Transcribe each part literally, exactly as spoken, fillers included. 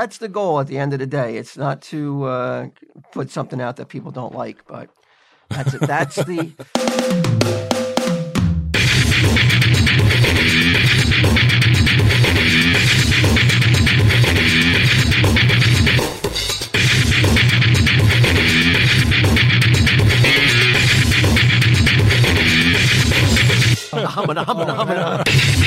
that's the goal at the end of the day. It's not to uh, put something out that people don't like, but that's it. That's the. Humana, humana, humana.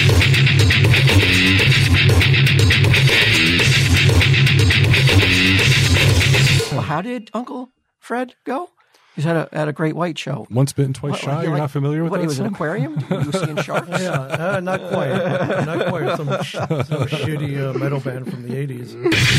Well, how did Uncle Fred go? He's had a had a great white show. Once bitten, twice what, shy. You're like, not familiar with what, that? He was song? An aquarium. You were seeing sharks. Yeah, uh, not quite. Not quite. Some, sh- some shitty uh, metal band from the eighties.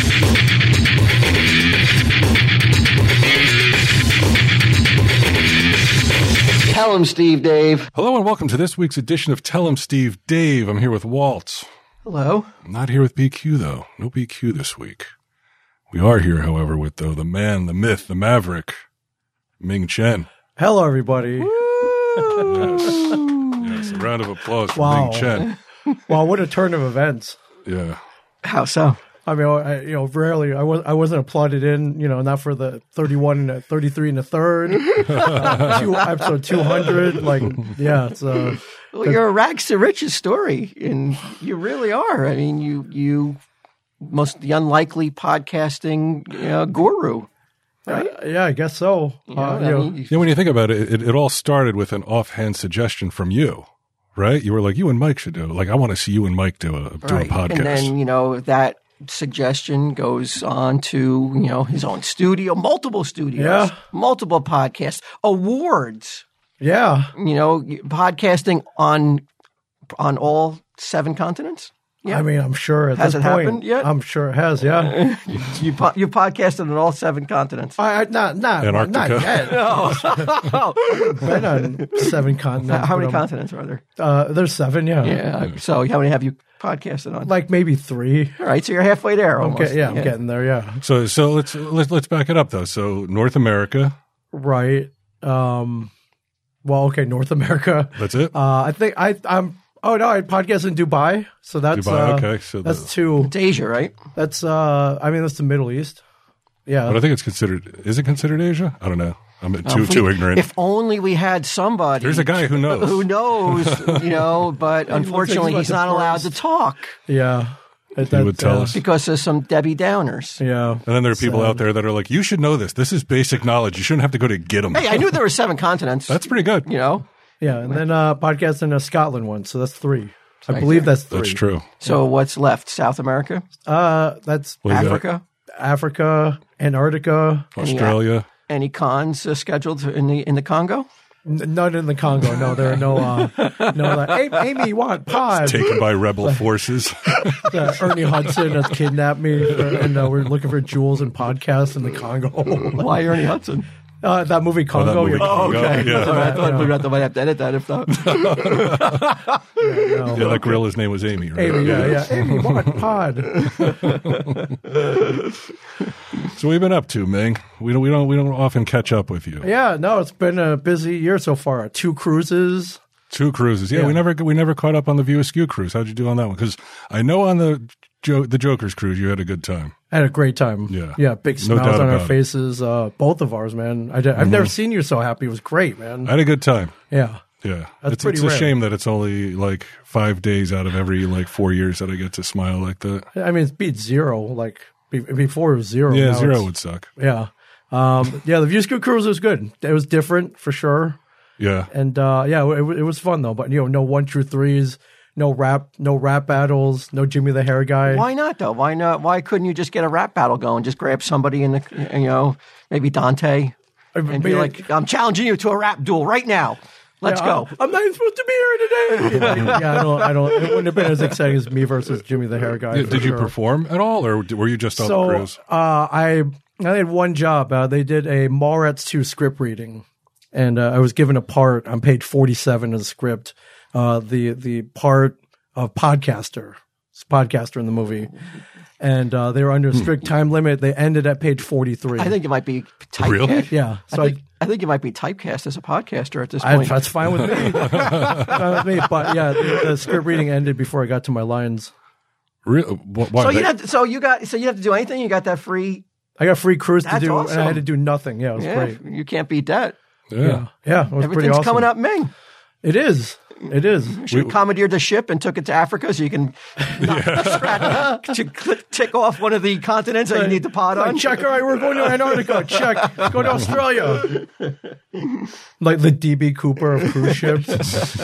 Tell him, Steve, Dave. Hello and welcome to this week's edition of Tell him, Steve, Dave. I'm here with Waltz. Hello. I'm not here with B Q though. No B Q this week. We are here, however, with though the man, the myth, the maverick, Ming Chen. Hello, everybody. Yes. Yes, a round of applause for Wow. Ming Chen. Wow, what a turn of events. Yeah. How so? I mean, I, you know, rarely I was I wasn't applauded in, you know, not for the thirty-one and thirty-three and a third, uh, two, episode two hundred. Like, yeah, it's uh, well, you're a rags to riches story, and you really are. I mean, you you most the unlikely podcasting you know, guru. Right? Uh, yeah, I guess so. You know, uh, I you know, mean, you- Yeah, when you think about it, it, it all started with an offhand suggestion from you, right? You were like, you and Mike should do it. Like, I want to see you and Mike do a, do right. a podcast. And then, you know, that suggestion goes on to, you know, his own studio, multiple studios, Yeah. multiple multiple podcasts, awards, yeah. you know, podcasting on on all seven continents. Yeah. I mean, I'm sure at Has this it point, happened yet? I'm sure it has. Yeah, you po- you podcasted on all seven continents. I, I not not Antarctica. not yet. Oh. Been on seven continents. How many but, um, continents are there? Uh, there's seven. Yeah. Yeah. So how many have you podcasted on? like maybe three. All right. So you're halfway there almost. Okay, yeah, I'm getting there. Yeah, So, so let's, let's, let's back it up though. So North America, right. Um, well, okay, North America. that's it? Uh, I think I I'm. Oh no, I podcast in Dubai. So that's Dubai, uh, okay. So that's the, two. It's Asia, right? That's uh, I mean that's the Middle East. Yeah. but I think it's considered, is it considered Asia? I don't know. I'm too, If we- too ignorant. If only we had somebody. There's a guy who knows. Who knows, you know, but unfortunately like he's the not allowed to first. talk yeah. That- He would that, tell uh, us. because of some Debbie Downers. Yeah. And then there are people Sad. out there that are like, you should know this. This is basic knowledge. You shouldn't have to go to get them. Hey, I knew there were seven continents. That's pretty good. you know. Yeah, and then uh, podcast in a Scotland one, so that's three. I Right believe there. that's three. That's true. So what's left? South America, Uh, that's What do you got? Africa. Africa, Antarctica, Australia. Any cons uh, scheduled in the in the Congo? N- none in the Congo. No, there are no, uh, no. Like, hey, Amy, want pod? Taken by rebel forces. Uh, Ernie Hudson has kidnapped me, uh, and uh, we're looking for jewels and podcasts in the Congo. Why Ernie Hudson? uh, that movie Congo. movie you're- Congo. okay. Yeah. All right, I thought we might have to edit that if not. no. Yeah, that gorilla's name was Amy. Right? Amy, yeah, yeah. Amy, want pod? So what have you been up to, Ming? We don't, we don't, we don't often catch up with you. Yeah, no, it's been a busy year so far. Two cruises. Two cruises. Yeah, Yeah. we never, we never caught up on the View Askew cruise. How'd you do on that one? Because I know on the jo- the Joker's cruise you had a good time. I had a great time. Yeah. Yeah, big No smiles doubt on our about it. faces. Uh, both of ours, man. I did, I've never seen you so happy. It was great, man. I had a good time. Yeah. Yeah, That's it's, pretty it's a rare. shame that it's only like five days out of every like four years that I get to smile like that. I mean, it's beat zero. Like be- before it was zero. Yeah, Now zero it's- would suck. Yeah. Um, yeah, the View Scoot cruise was good. It was different for sure. Yeah, And uh, yeah, it, it was fun though. But you know, no one true threes, no rap, no rap battles, no Jimmy the Hair Guy. Why not though? Why not? Why couldn't you just get a rap battle going? Just grab somebody in the, you know, maybe Dante, and be mean, like, "I'm challenging you to a rap duel right now. Let's Yeah, go." I- I'm not even supposed to be here today. yeah, yeah, I don't. I don't. It wouldn't have been as exciting as me versus Jimmy the Hair Guy. Did, for did you sure. perform at all, or were you just on the So cruise? uh, I I had one job. Uh, they did a Mallrats two script reading, and uh, I was given a part on page forty-seven of the script. Uh, the the part of podcaster, it's podcaster in the movie, and uh, they were under a strict time limit. They ended at page forty-three. I think you might be typecast. Really? yeah. So I I, think, I think you might be typecast as a podcaster at this I, point. that's fine with me. fine with me. But yeah, the, the script reading ended before I got to my lines. Re- why, So they- you have to, so you got so you have to do anything. You got that free. I got free cruise to That's do, awesome. and I had to do nothing. Yeah, it was Yeah, great. you can't beat that. yeah. Yeah, yeah, it was pretty Everything's awesome. coming up, Ming. It is. It is. You should have commandeered the ship and took it to Africa so you can knock, scratch, to cl- tick off one of the continents that you need to pod Like, on. check. All right, we're going to Antarctica. Check. Go to Australia. Like the D B Cooper of cruise ships.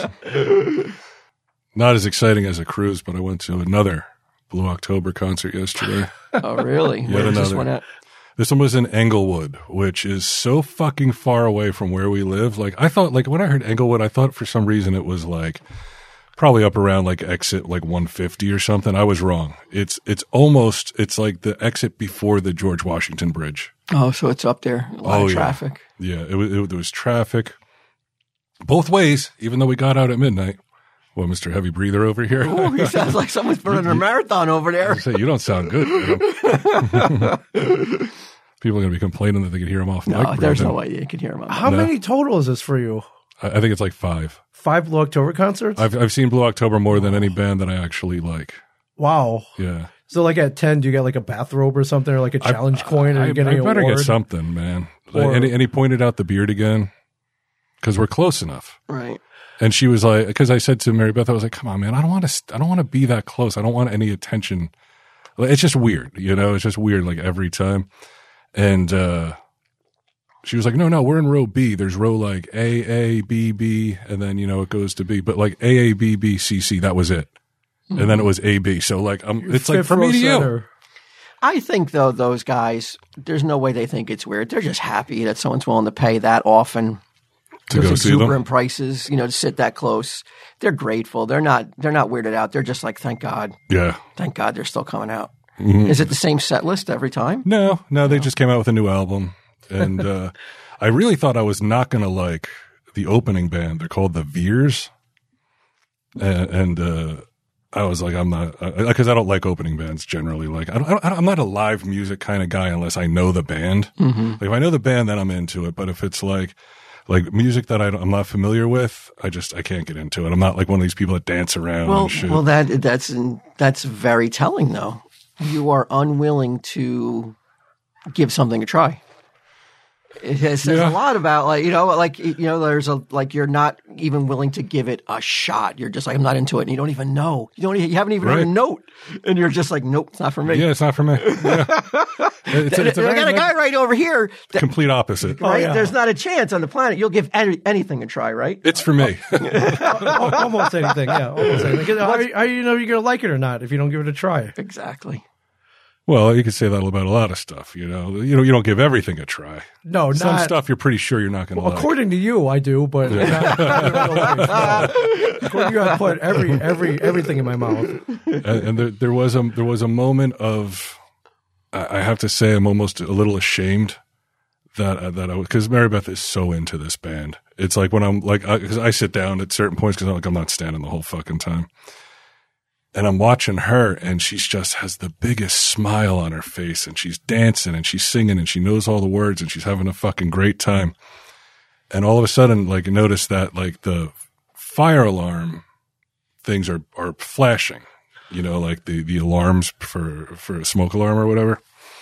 Not as exciting as a cruise, but I went to another Blue October concert yesterday. Oh, really? Where was this another. one at? This one was in Englewood, which is so fucking far away from where we live. Like, I thought, like, when I heard Englewood, I thought for some reason it was like probably up around like exit like one fifty or something. I was wrong. It's, it's almost, it's like the exit before the George Washington Bridge. Oh, so it's up there. A lot Oh, of yeah. traffic. Yeah, it was, it, there was traffic both ways, even though we got out at midnight. Well, Mister Heavy Breather over here. Oh, he sounds like someone's running a marathon over there. I say, you don't sound good. You know? People are going to be complaining that they can hear him off mic. No, there's breathing. no way you can hear him. On How No. many total is this for you? I, I think it's like five. Five Blue October concerts? I've I've seen Blue October more than any band that I actually like. Wow. Yeah. So like at ten, do you get like a bathrobe or something, or like a challenge coin, or I, you getting I an better award? get something, man. Or- and, he, and he pointed out the beard again because we're close enough. Right. And she was like, because I said to Mary Beth, I was like, come on, man, I don't want to, I don't want to be that close. I don't want any attention. Like, it's just weird, you know. It's just weird, like every time. And uh, she was like, no, no, we're in row B. There's row like A, A, B, B, and then you know it goes to B. But like A, A, B, B, C, C, that was it. And then it was A, B. So like, um, it's like Fifth from row me to you. center. I think though those guys, there's no way they think it's weird. They're just happy that someone's willing to pay that often. To Those go see them. exuberant prices, you know, to sit that close. They're grateful. They're not. They're not weirded out. They're just like, thank God, Yeah. thank God, they're still coming out. Mm-hmm. Is it the same set list every time? No, no, they just came out with a new album. And uh, I really thought I was not going to like the opening band. They're called the Veers. And, and uh, I was like, I'm not, because I don't like opening bands generally. Like, I don't, I don't, I'm not a live music kind of guy unless I know the band. Mm-hmm. Like, if I know the band, then I'm into it. But if it's like, like music that I don't, I'm not familiar with, I just, I can't get into it. I'm not like one of these people that dance around Well, and shit. well, that that's that's very telling, though. You are unwilling to give something a try. It has, says Yeah. a lot about, like, you know, like, you know, there's a, like, you're not even willing to give it a shot. You're just like, I'm not into it. And you don't even know. You don't, even, you haven't even heard a Right. note. And you're just like, nope, it's not for me. yeah, it's not for me. Yeah. It's, a- it's a I very got a guy right over here. That, complete opposite. right? yeah. There's not a chance on the planet you'll give any, anything a try, right? It's for me. Al- almost anything. Yeah, almost anything. How, how do you know you're going to like it or not if you don't give it a try? Exactly. Well, you could say that about a lot of stuff, you know. You know, you don't give everything a try. No, Some not. stuff you're pretty sure you're not going to like. According to you, I do, but not, not in real life, no. According to you, I put every every everything in my mouth. and and there, there was a there was a moment of, I I have to say, I'm almost a little ashamed that uh, that I because Mary Beth is so into this band. It's like when I'm like, because I, I sit down at certain points because I'm like I'm not standing the whole fucking time. And I'm watching her, and she's just has the biggest smile on her face, and she's dancing, and she's singing, and she knows all the words, and she's having a fucking great time. And all of a sudden, like, notice that, like, the fire alarm things are, are flashing, you know, like the, the alarms for, for a smoke alarm or whatever.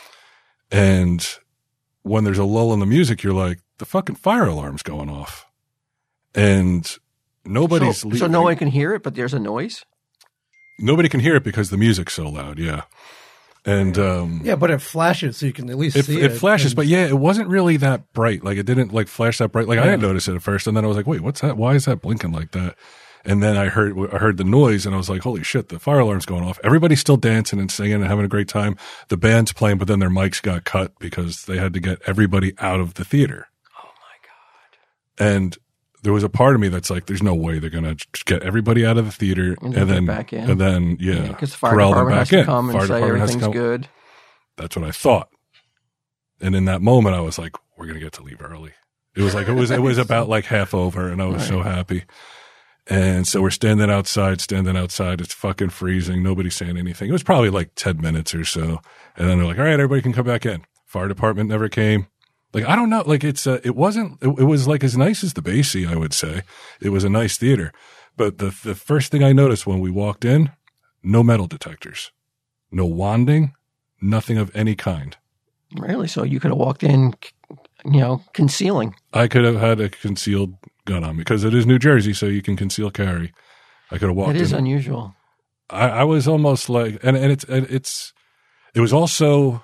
And when there's a lull in the music, you're like, the fucking fire alarm's going off. And nobody's So, leaving. so no one can hear it, but there's a noise? Nobody can hear it because the music's so loud. Yeah. And, um, Yeah, but it flashes so you can at least it, see it it. flashes, And- but yeah, it wasn't really that bright. Like it didn't like flash that bright. Like I didn't notice it at first. And then I was like, wait, what's that? Why is that blinking like that? And then I heard, I heard the noise and I was like, holy shit, the fire alarm's going off. Everybody's still dancing and singing and having a great time. The band's playing, but then their mics got cut because they had to get everybody out of the theater. Oh, my God. And there was a part of me that's like, there's no way they're going to get everybody out of the theater And and, then then, get back in. and then, yeah, Because the fire corral them department has back to in. come and Fire say department has to everything's come. good. That's what I thought. And in that moment, I was like, we're going to get to leave early. It was like, it was, it was about like half over and I was so happy. And so we're standing outside, standing outside. It's fucking freezing. Nobody's saying anything. It was probably like ten minutes or so. And then they're like, all right, everybody can come back in. Fire department never came. Like, I don't know. Like it's, uh, it wasn't, it, it was like as nice as the Basie, I would say. It was a nice theater. But the, the first thing I noticed when we walked in, no metal detectors. no wanding, nothing of any kind. Really? So you could have walked in, you know, concealing. I could have had a concealed gun on me because it is New Jersey, so you can conceal carry. I could have walked in. It is unusual. I, I was almost like, and, and it's, and it's, it was also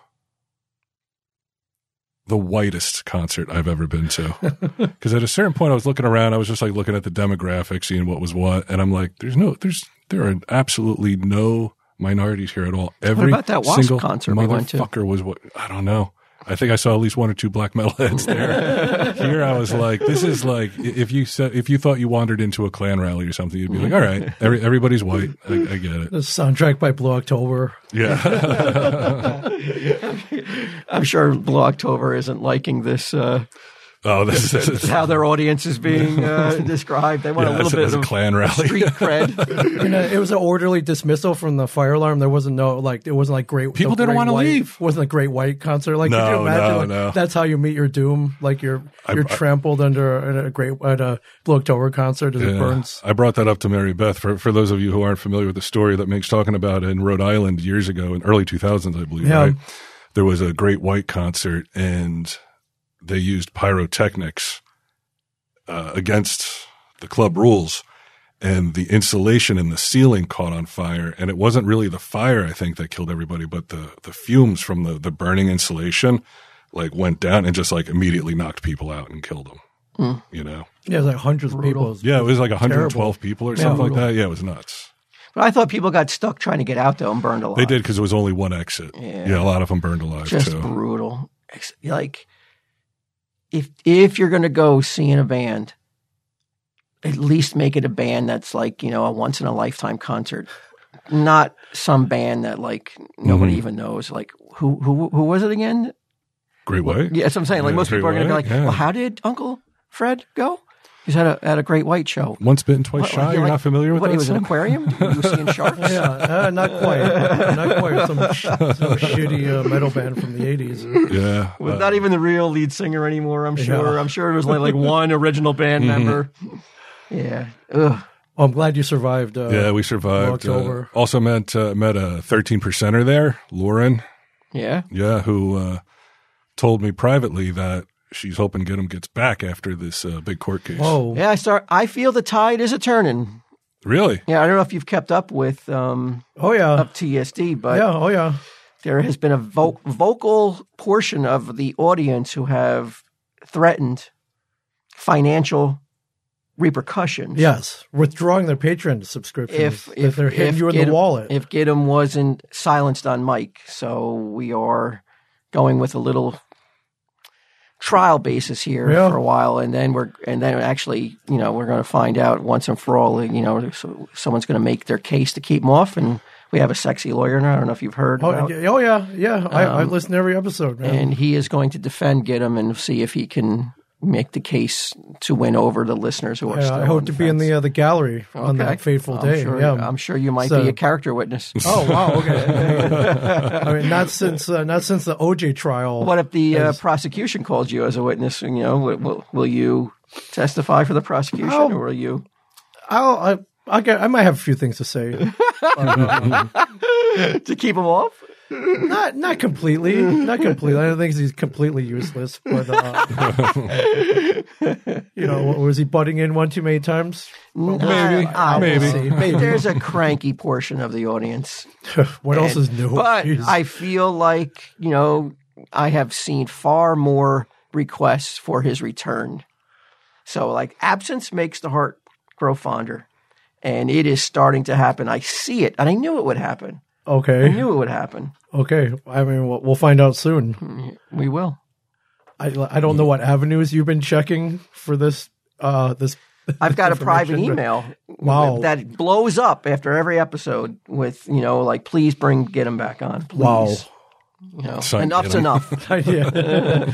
the whitest concert I've ever been to. Because at a certain point I was looking around, I was just like looking at the demographics, seeing what was what. And I'm like, there's no, there's, there are absolutely no minorities here at all. Every what about that Wasp single concert we went to? motherfucker was what, I don't know. I think I saw at least one or two black metalheads there. Here I was like, this is like, if you said, if you thought you wandered into a Klan rally or something, you'd be like, all right, every, everybody's white. I, I get it. The soundtrack by Blue October. Yeah. I'm sure Blue October isn't liking this, uh, Oh, this is how their audience is being uh, described. They want yeah, a little as, bit as a of Klan rally. street cred. You know, it was an orderly dismissal from the fire alarm. There wasn't no like it wasn't like great. People the didn't Great wanna White- leave. Wasn't a Great White concert. Like No, could you imagine? no, like, no. That's how you meet your doom. Like you're I- you're I- trampled under at a great at a Blue October concert as it Yeah. burns. I brought that up to Mary Beth for for those of you who aren't familiar with the story that Mick's talking about in Rhode Island years ago in early two thousands, I believe. Yeah. Right? There was a Great White concert and they used pyrotechnics uh, against the club rules, and the insulation in the ceiling caught on fire. And it wasn't really the fire, I think, that killed everybody, but the the fumes from the the burning insulation like went down and just like immediately knocked people out and killed them. Mm. You know. Yeah, it was like hundreds of people. It was- Yeah, it was like one hundred twelve Terrible. people or Yeah. something like that. Yeah, it was nuts. But I thought people got stuck trying to get out though and burned alive. They did because there was only one exit. Yeah. Yeah, a lot of them burned alive Just too. brutal. Ex- Like, if if you're going to go seeing a band, at least make it a band that's like, you know, a once in a lifetime concert, not some band that like nobody Mhm. even knows. Like, who who who was it again? Great White. Yeah, that's what I'm saying. Like, Yeah, most people are Great going to be like, White, yeah. well, how did Uncle Fred go? He's at a at a Great White show. Once bitten, twice What, shy. like, You're like- not familiar with What, that he was in an song? aquarium? He was seeing sharks? Yeah, uh, not quite, not quite. Some, sh- some shitty uh, metal band from the eighties. Yeah. With uh, not even the real lead singer anymore, I'm sure. Yeah. I'm sure it was like, like one original band Mm-hmm. member. Yeah. Ugh. Oh, I'm glad you survived. Uh, yeah, we survived. Uh, October. also met uh, met a thirteen percenter there, Lauren. Yeah. Yeah, who uh, told me privately that she's hoping Get 'em gets back after this uh, big court case. Whoa. Yeah, I start. I feel the tide is a turning. Really? Yeah, I don't know if you've kept up with um, Oh yeah. up T S D, but yeah. Oh yeah. there has been a vo- vocal portion of the audience who have threatened financial repercussions. Yes, withdrawing their Patreon subscriptions. If if if they're hitting if you in Gidim- the wallet. if Gidim wasn't silenced on mic, so we are going with a little trial basis here Yeah. for a while, and then we're and then actually, you know, we're going to find out once and for all. You know, so someone's going to make their case to keep him off, and we have a sexy lawyer now. I don't know if you've heard. oh, about, yeah, oh yeah, yeah. I, I Um, listen to every episode, man. and he is going to defend Gidim and see if he can make the case to win over the listeners who are Yeah, still I hope on to be in fence. the uh, the gallery on Okay. that fateful I'm day. Sure, yeah, I'm sure you might So- be a character witness. Oh wow, okay. I mean, I mean, not since uh, not since the O J trial. What if the uh, As- prosecution calls you as a witness? You know, will, will, will you testify for the prosecution, Oh. or will you? I'll, I, I, get, I might have a few things to say. To keep him off? not not completely, not completely. I don't think he's completely useless, but uh, you know, was he butting in one too many times? Maybe, I will maybe. see. Maybe. There's a cranky portion of the audience, What else is new? but Jeez. I feel like, you know, I have seen far more requests for his return. So, like, absence makes the heart grow fonder, and it is starting to happen. I see it, and I knew it would happen. I okay, knew it would happen. okay. I mean, we'll, we'll find out soon. We will. I, I don't know what avenues you've been checking for this. Uh, this. I've got a private information, but- email Wow. that blows up after every episode with, you know, like, please bring, get him back on. Please. Wow. You know, Son, enough's get 'em. enough. Yeah.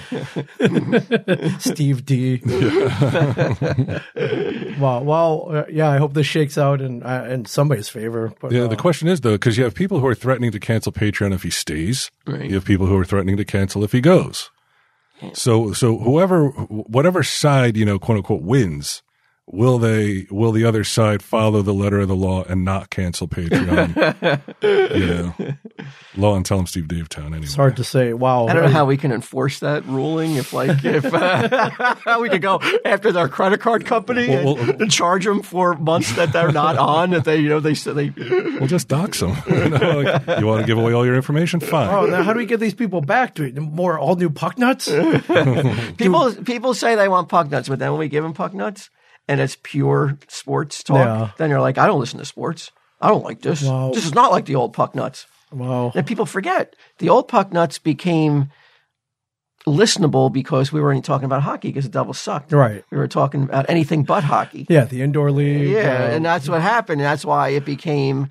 Steve D. Wow. Well, uh, yeah. I hope this shakes out in uh, in somebody's favor. But, Yeah, uh, the question is though, because you have people who are threatening to cancel Patreon if he stays. Right. You have people who are threatening to cancel if he goes. So, so whoever, whatever side, you know, quote unquote, wins, will they, will the other side follow the letter of the law and not cancel Patreon? You know, law and tell them Steve Davetown anyway. It's hard to say. Wow. I don't know how we can enforce that ruling. If like if uh, we could go after their credit card company Well, and, well- and charge them for months that they're not on, that they you know they they. We'll just dox them. You know, like, you want to give away all your information? Fine. Oh, now how do we get these people back to it? More all new puck nuts? People people say they want puck nuts, but then when we give them puck nuts and it's pure sports talk, Yeah. then you're like, I don't listen to sports. I don't like this. Wow. This is not like the old puck nuts. Wow. And people forget the old puck nuts became listenable because we were only talking about hockey because the Devils sucked. Right. We were talking about anything but hockey. Yeah, the indoor league. Yeah, uh, and that's what happened. And that's why it became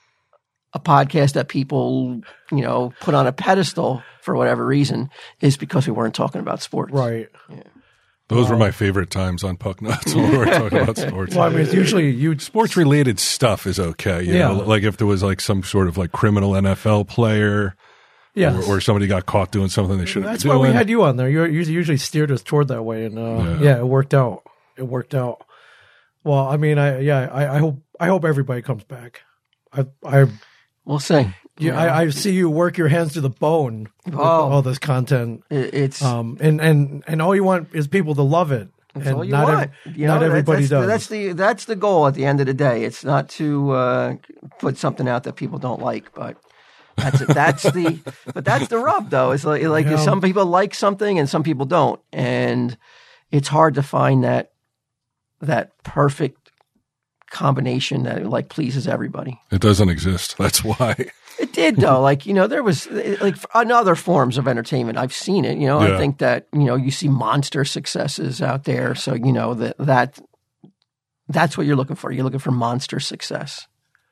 a podcast that people, you know, put on a pedestal for whatever reason, is because we weren't talking about sports. right. Those were my favorite times on Puck Nuts when we were talking about sports. Well, I mean, it's usually you. Sports related stuff is okay. You Yeah. know, like if there was like some sort of like criminal N F L player Yes. or, or somebody got caught doing something they shouldn't That's be why doing. we had you on there. You usually usually steered us toward that way, and uh, Yeah. yeah. it worked out. It worked out. Well, I mean, I yeah, I, I hope I hope everybody comes back. I I We'll see. yeah, I, I see you work your hands to the bone with Oh. all this content, It- It's um, and and and all you want is people to love it. That's and all you not want. ev- You know, not that- everybody that's, does. That's the that's the goal at the end of the day. It's not to uh, put something out that people don't like, but that's it. That's the but that's the rub, though. It's like like Yeah. some people like something and some people don't, and it's hard to find that that perfect combination that like pleases everybody. It doesn't exist. That's why. It did though. Like, you know, there was like on other forms of entertainment, I've seen it, you know, Yeah. I think that, you know, you see monster successes out there. So, you know, that, that, that's what you're looking for. You're looking for monster success.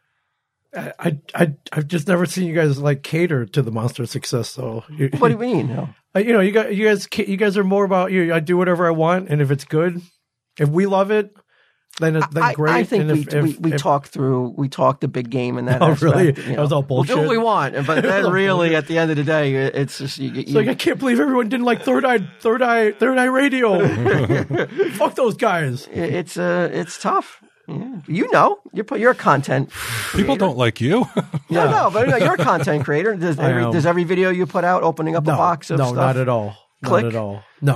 I, I I I've just never seen you guys like cater to the monster success. though. you, What do you mean? No. Uh, you know, you guys, you guys, you guys are more about you. I do whatever I want, and if it's good, if we love it, then it- then I, great. I think and we, if, if, we, we if, talk through, we talk the big game in that Oh, aspect. really? you That was all We'll do what bullshit? we want. But then really at the end of the day, it's just, you, you, It's like I can't believe everyone didn't like Third Eye, Third Eye, Third Eye Radio. Fuck those guys. it's, uh, it's tough. Yeah. You know, you're, you're a content. People don't like you. No, no, but you know, you're a content creator. Does I every, am. does every video you put out opening up No, a box of no, stuff? not at all. Click. Not at all. No.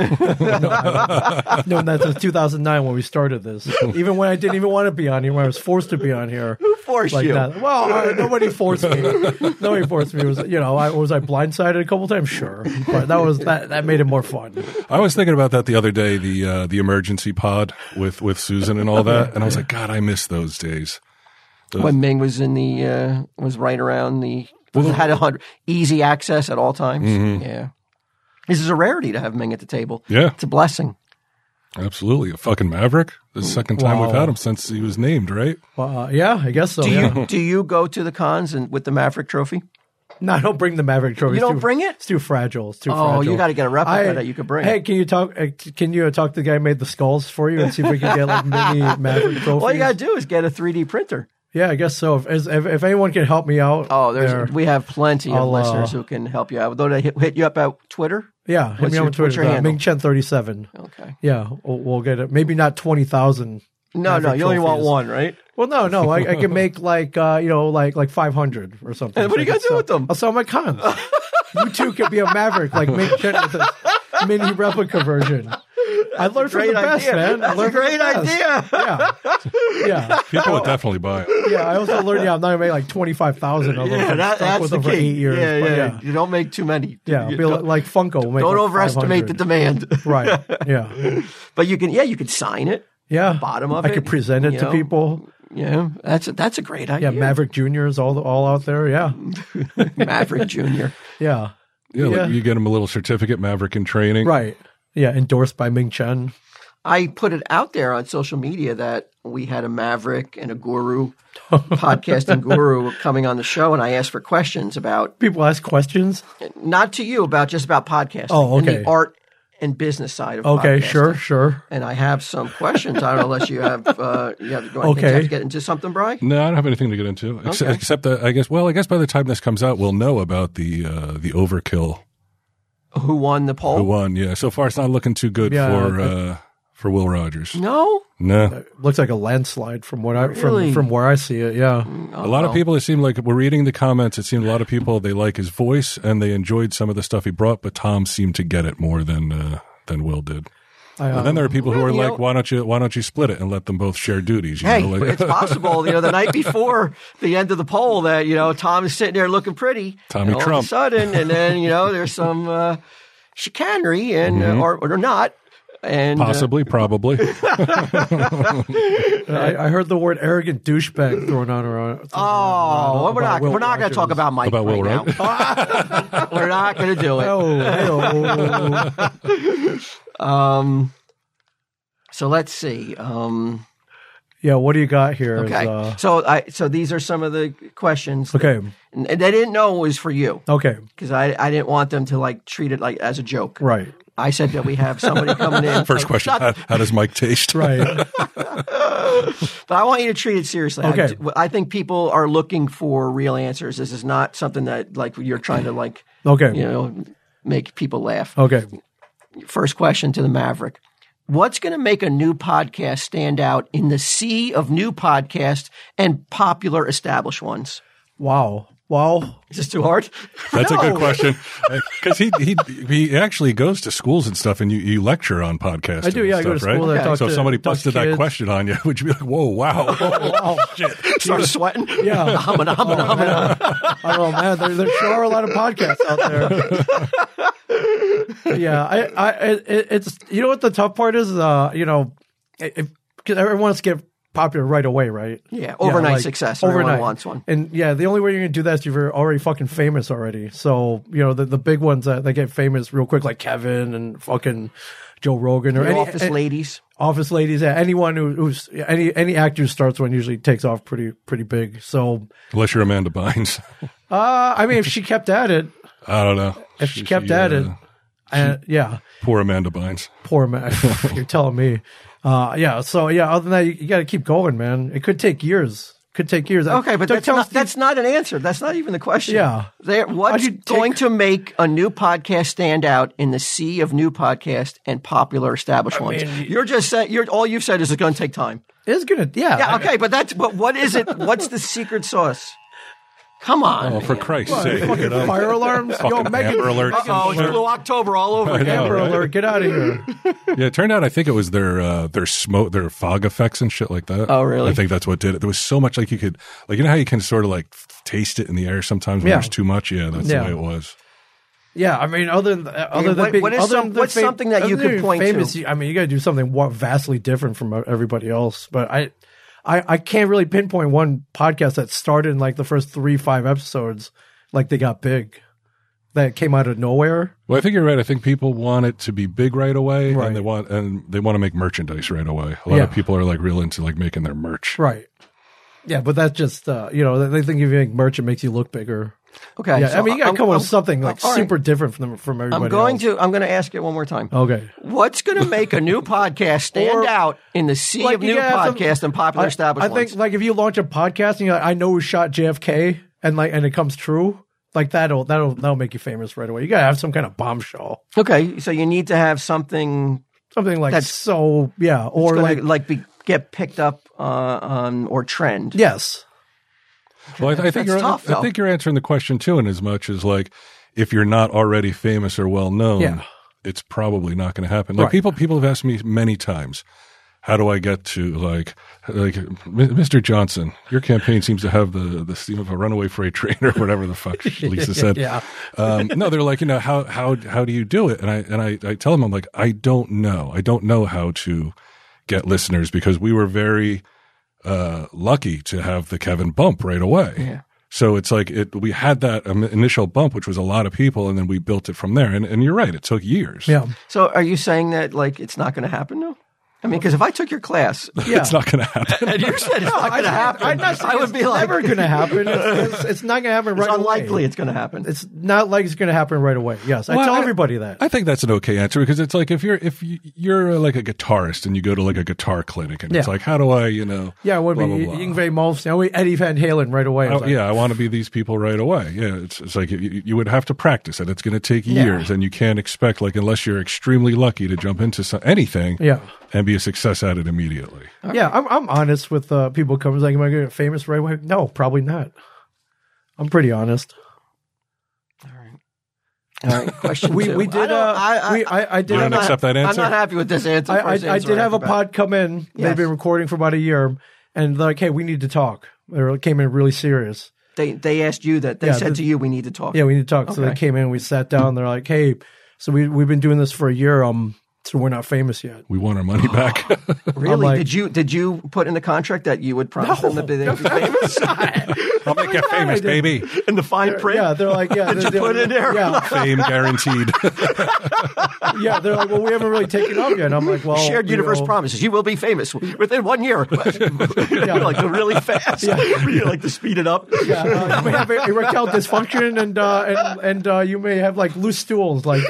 no, no, that's since two thousand nine when we started this. Even when I didn't even want to be on here, when I was forced to be on here. Who forced Like you? that. Well, uh, nobody forced me. Nobody forced me. It was, you know, I was I blindsided a couple times, sure, but that was that that made it more fun. I was thinking about that the other day, the uh, the emergency pod with, with Susan and all that, and I was like, God, I miss those days. Those- When Ming was in the uh, was right around the was, had a hundred easy access at all times. Mm-hmm. Yeah, this is a rarity to have Ming at the table. Yeah. It's a blessing. Absolutely. A fucking maverick. The second time we've Wow. had him since he was named, right? Uh, yeah, I guess so. Do yeah. you do you go to the cons and with the Maverick trophy? No, I don't bring the Maverick trophy. You It's don't too- bring it? It's too fragile. It's too Oh, fragile. you got to get a replica I- that you could bring. Hey, can you talk? uh, Can you uh, talk to the guy who made the skulls for you and see if we can get like mini Maverick trophies? All you got to do is get a three D printer. Yeah, I guess so. If, as- if if anyone can help me out, Oh, there's there, we have plenty of I'll, uh, listeners who can help you out. Though they hit, hit you up at Twitter. yeah, hit what's me your- on Twitter. what's your uh, handle? Ming Chen thirty-seven. Okay. Yeah, we'll, we'll get it. Maybe not twenty thousand. No, no, you only want one, right? Well, no, no, I, I can make like uh, you know, like like five hundred or something. And what are you So I gonna can do with sell- them? I'll sell my cons. You too could be a Maverick, like Ming Chen with a mini replica version. I learned from Great the best, idea. man. I That's a learned from great the best. idea. Yeah, yeah, People would definitely buy it. yeah. I also learned. Yeah, I'm not gonna make like twenty five thousand of them. Yeah, I'm that, stuck that's with the them for key. eight years. yeah, but yeah, yeah, You don't make too many. yeah. You Be don't, like Funko. We'll make don't like overestimate the five hundred. demand. Right. Yeah. But you can, yeah, you can sign it. Yeah. Bottom of I it, could present it you to know. people. Yeah, that's a, that's a great Yeah, idea. Maverick Juniors all all out there. Yeah. Maverick Junior Yeah. Yeah, Yeah. like you get him a little certificate, Maverick in training. Right. Yeah. Endorsed by Ming Chen. I put it out there on social media that we had a Maverick and a guru, podcasting guru, coming on the show, and I asked for questions about, People ask questions. not to you, about just about podcasting. Oh, And okay. the art and business side of Okay. podcasting. Sure. Sure. And I have some questions. I don't know unless you have, uh, you have, do I Okay. have to get into something, Bri? No, I don't have anything to get into ex- Okay. except that I guess. Well, I guess by the time this comes out, we'll know about the uh, the overkill Who won the poll? who won. Yeah, so far it's not looking too good Yeah, for but- uh, for Will Rogers. No? No. Looks like a landslide from what I Really? from from where I see it. Yeah. A lot of people, it seemed like, we're reading the comments, it seemed a lot of people, they like his voice and they enjoyed some of the stuff he brought, but Tom seemed to get it more than uh, than Will did. I, uh, And then there are people who are Well, you like, know- why don't you why don't you split it and let them both share duties? You Hey, know, like, it's possible, you know, the night before the end of the poll that, you know, Tom is sitting there looking pretty. Tommy and all Trump. Of a sudden, and then, you know, there's some uh, chicanery and, uh, or, or not. And uh, possibly, probably. I, I heard the word arrogant douchebag thrown out around. oh, well, we're not, Will we're not going to talk Rogers. about Mike About Will right now. We're not going to do it. Oh, oh. Um, so let's see. Um, Yeah, what do you got here? is, okay. uh, so I, so these are some of the questions. okay. And they didn't know it was for you Okay. because I, I didn't want them to like treat it like as a joke. Right. I said that we have somebody coming in. First question, how, how does Mike taste? Right. But I want you to treat it seriously. Okay. I, do- I think people are looking for real answers. This is not something that like you're trying to like, Okay. you know, make people laugh. Okay. First question to the Maverick. What's going to make a new podcast stand out in the sea of new podcasts and popular established ones? Wow. Wow. Is this too hard? That's a good No. question. Because he, he he actually goes to schools and stuff, and you, you lecture on podcasts. I do, and yeah, I stuff, go to right? school and I talk So if to- somebody talk to busted that kids. question on you, would you be like, whoa, wow. Wow. Shit. Start sweating? Yeah. Humming, humming, humming. I don't know, man. There, there sure are a lot of podcasts out there. yeah, I, I, it, it's you know what the tough part is. Uh, you know, because everyone wants to get popular right away, right? Yeah, overnight like, success. Everyone Overnight wants one. And yeah, the only way you're gonna do that is if you're already fucking famous already. So you know the the big ones that, that get famous real quick, like Kevin and fucking Joe Rogan or The any office any- ladies. office ladies. Yeah, anyone who, who's any any actor who starts one usually takes off pretty pretty big. So Unless you're Amanda Bynes. uh, I mean, if she kept at it, I don't know. if she kept at uh, it, and yeah. Poor Amanda Bynes. Poor man. You're telling me. Uh, yeah. So yeah. Other than that, you, you got to keep going, man. It could take years. Could take years. Okay, but Don't that's tell not, Steve- that's not an answer. That's not even the question. Yeah. There, what's How'd you take- going to make a new podcast stand out in the sea of new podcasts and popular established ones? mean, You're just saying. You're all you've said is it's going to take time. It's gonna. Yeah. Yeah. Okay, but that's. But what is it? What's the secret sauce? Come on. Oh, for Christ's sake. Fucking you know? fire alarms. Yo, Fucking Megan. Amber Alert. Oh, it's Blue October all over again. know, Amber right? alert. Get out of here. Yeah, it turned out I think it was their uh, their smoke, their fog effects and shit like that. Oh, really? I think that's what did it. There was so much like you could, like you know how you can sort of like taste it in the air sometimes when Yeah. there's too much. Yeah, that's Yeah. the way it was. Yeah. I mean, other than other than what- being, what is other some- than the what's something that you other could than point famous, to? you- I mean, you got to do something wa- vastly different from everybody else. But I, I, I can't really pinpoint one podcast that started in like the first three five episodes, like they got big, that came out of nowhere. Well, I think you're right. I think people want it to be big right away, Right. and they want and they want to make merchandise right away. A lot Yeah. of people are like real into like making their merch. Right. Yeah, but that's just uh, you know they think if you make merch, it makes you look bigger. Okay. Yeah, so I mean you got to I'm- come up I'm- with something like all right. super different from from everybody. I'm going else. to. I'm going to ask it one more time. Okay. What's going to make a new podcast stand Or- out in the sea Like, of you new gotta have some- podcasts and popular I, established I think ones? like if you launch a podcast and you're like, I know who shot J F K and like and it comes true, like that'll that'll that'll make you famous right away. You gotta have some kind of bombshell, Okay, so you need to have something something like That's- so yeah, or or like like like be, get picked up uh, on or trend. yes, Well, I, I think That's you're tough, I though. think you're answering the question too, in as much as like if you're not already famous or well known, Yeah. it's probably not going to happen. Like Right. people people have asked me many times, how do I get to like like Mister Johnson? Your campaign seems to have the the steam of a runaway freight train or whatever the fuck Lisa said. yeah. Um, no, they're like, you know, how how how do you do it? And I and I, I tell them, I'm like, I don't know. I don't know how to get listeners because we were very uh, lucky to have the Kevin bump right away. Yeah. So it's like it. We had that um, initial bump, which was a lot of people, and then we built it from there. And, and you're right, it took years. Yeah. So are you saying that like it's not going to happen now? I mean, because if I took your class Yeah. It's not going to happen. and you said it's not going to happen, I'm not saying I would it's be like, never going to happen. It's, it's, it's not going to happen it's right unlikely away. it's going to happen. It's not like it's going to happen right away. Yes, I Well, tell I- everybody that. I think that's an okay answer because it's like if you're if you- you're uh, like a guitarist and you go to like a guitar clinic and it's Yeah. like, how do I, you know? yeah, it would blah, be blah, blah. Yngwie Malmsteen, Eddie Van Halen right away. Oh, It's like, yeah, I want to be these people right away. Yeah, it's, it's like you, you would have to practice it. It's going to take years, and you can't expect like unless you're extremely lucky to jump into some, anything. yeah. and be a success at it immediately. Yeah, I'm I'm honest with uh, people coming like, am I going to get famous right away? No, probably not. I'm pretty honest. All right. All right. Question We two. we did. I uh, I, I, we I, I did. You don't have a- accept that answer? I'm not happy with this answer. I, I, First I answer did have a about. pod come in. Yes. They've been recording for about a year, and they're like, "Hey, we need to talk." They came in really serious. They they asked you that. They Yeah, said this- to you, "We need to talk." Yeah, we need to talk. So they Okay. came in. We sat down. They're like, "Hey, so we we've been doing this for a year. Um, so we're not famous yet." We want our money back. Really? like- did you did you put in the contract that you would promise them that they would be famous? I'll make you famous, baby. In the fine print? Yeah, they're like, "Yeah." Did you they- put in there? Yeah, Fame guaranteed. yeah. They're like, "Well, we haven't really taken off yet." And I'm like, "Well, Shared you universe know, promises. You will be famous within one year. You're like go really fast. You like to speed it up. Yeah, uh, you may have erectile dysfunction, and uh, and and uh, you may have like loose stools, like.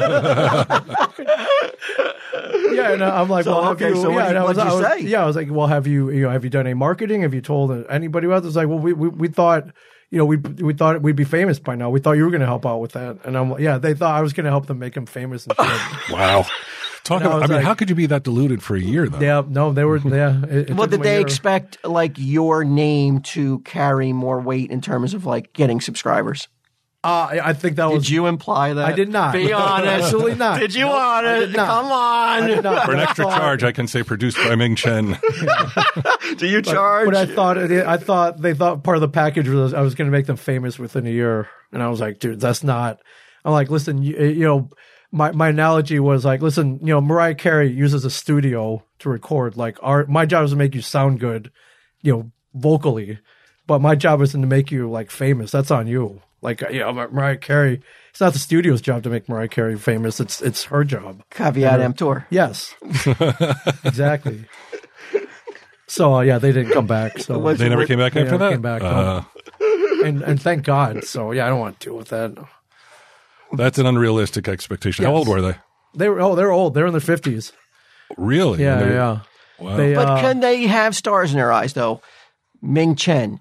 Yeah, and uh, I'm like, So, well, have okay, you? so what yeah, did- and I was, what'd you I was- say? Yeah, I was like, well, have you? You know, have you done any marketing? Have you told anybody else? It's like, well, we we, we thought. You know, we we thought we'd be famous by now. We thought you were going to help out with that, and I'm like, yeah. They thought I was going to help them make them famous and shit. Wow. Talk And I about, I was mean, like- how could you be that deluded for a year, though? Yeah, no, they were. Yeah. It, it Well, took did them a they year. expect like your name to carry more weight in terms of like getting subscribers? Uh, I I think that was. Did you imply that? I did not. Be honest. Absolutely not. Did you Nope, want I it? did not. Come on. I did not. For an But I extra thought- charge, I can say produced by Ming Chen. Do you charge? But I thought I thought they thought part of the package was I was going to make them famous within a year, and I was like, dude, that's not. I'm like, listen, you, you know, my my analogy was like, listen, you know, Mariah Carey uses a studio to record. Like, our my job is to make you sound good, you know, vocally, but my job isn't to make you like famous. That's on you. Like, you know, Mar- Mariah Carey. It's not the studio's job to make Mariah Carey famous. It's it's her job. Caveat emptor. Yes, exactly. So uh, yeah, they didn't come back. So Was- They never came back They after never that? came back, no. Uh, and and thank God. So yeah, I don't want to deal with that. that's an unrealistic expectation. How Yes. old were they? They were oh, they're old. They're in their fifties. Really? Yeah, They- yeah. Wow. They, But uh, can they have stars in their eyes though? Ming Chen,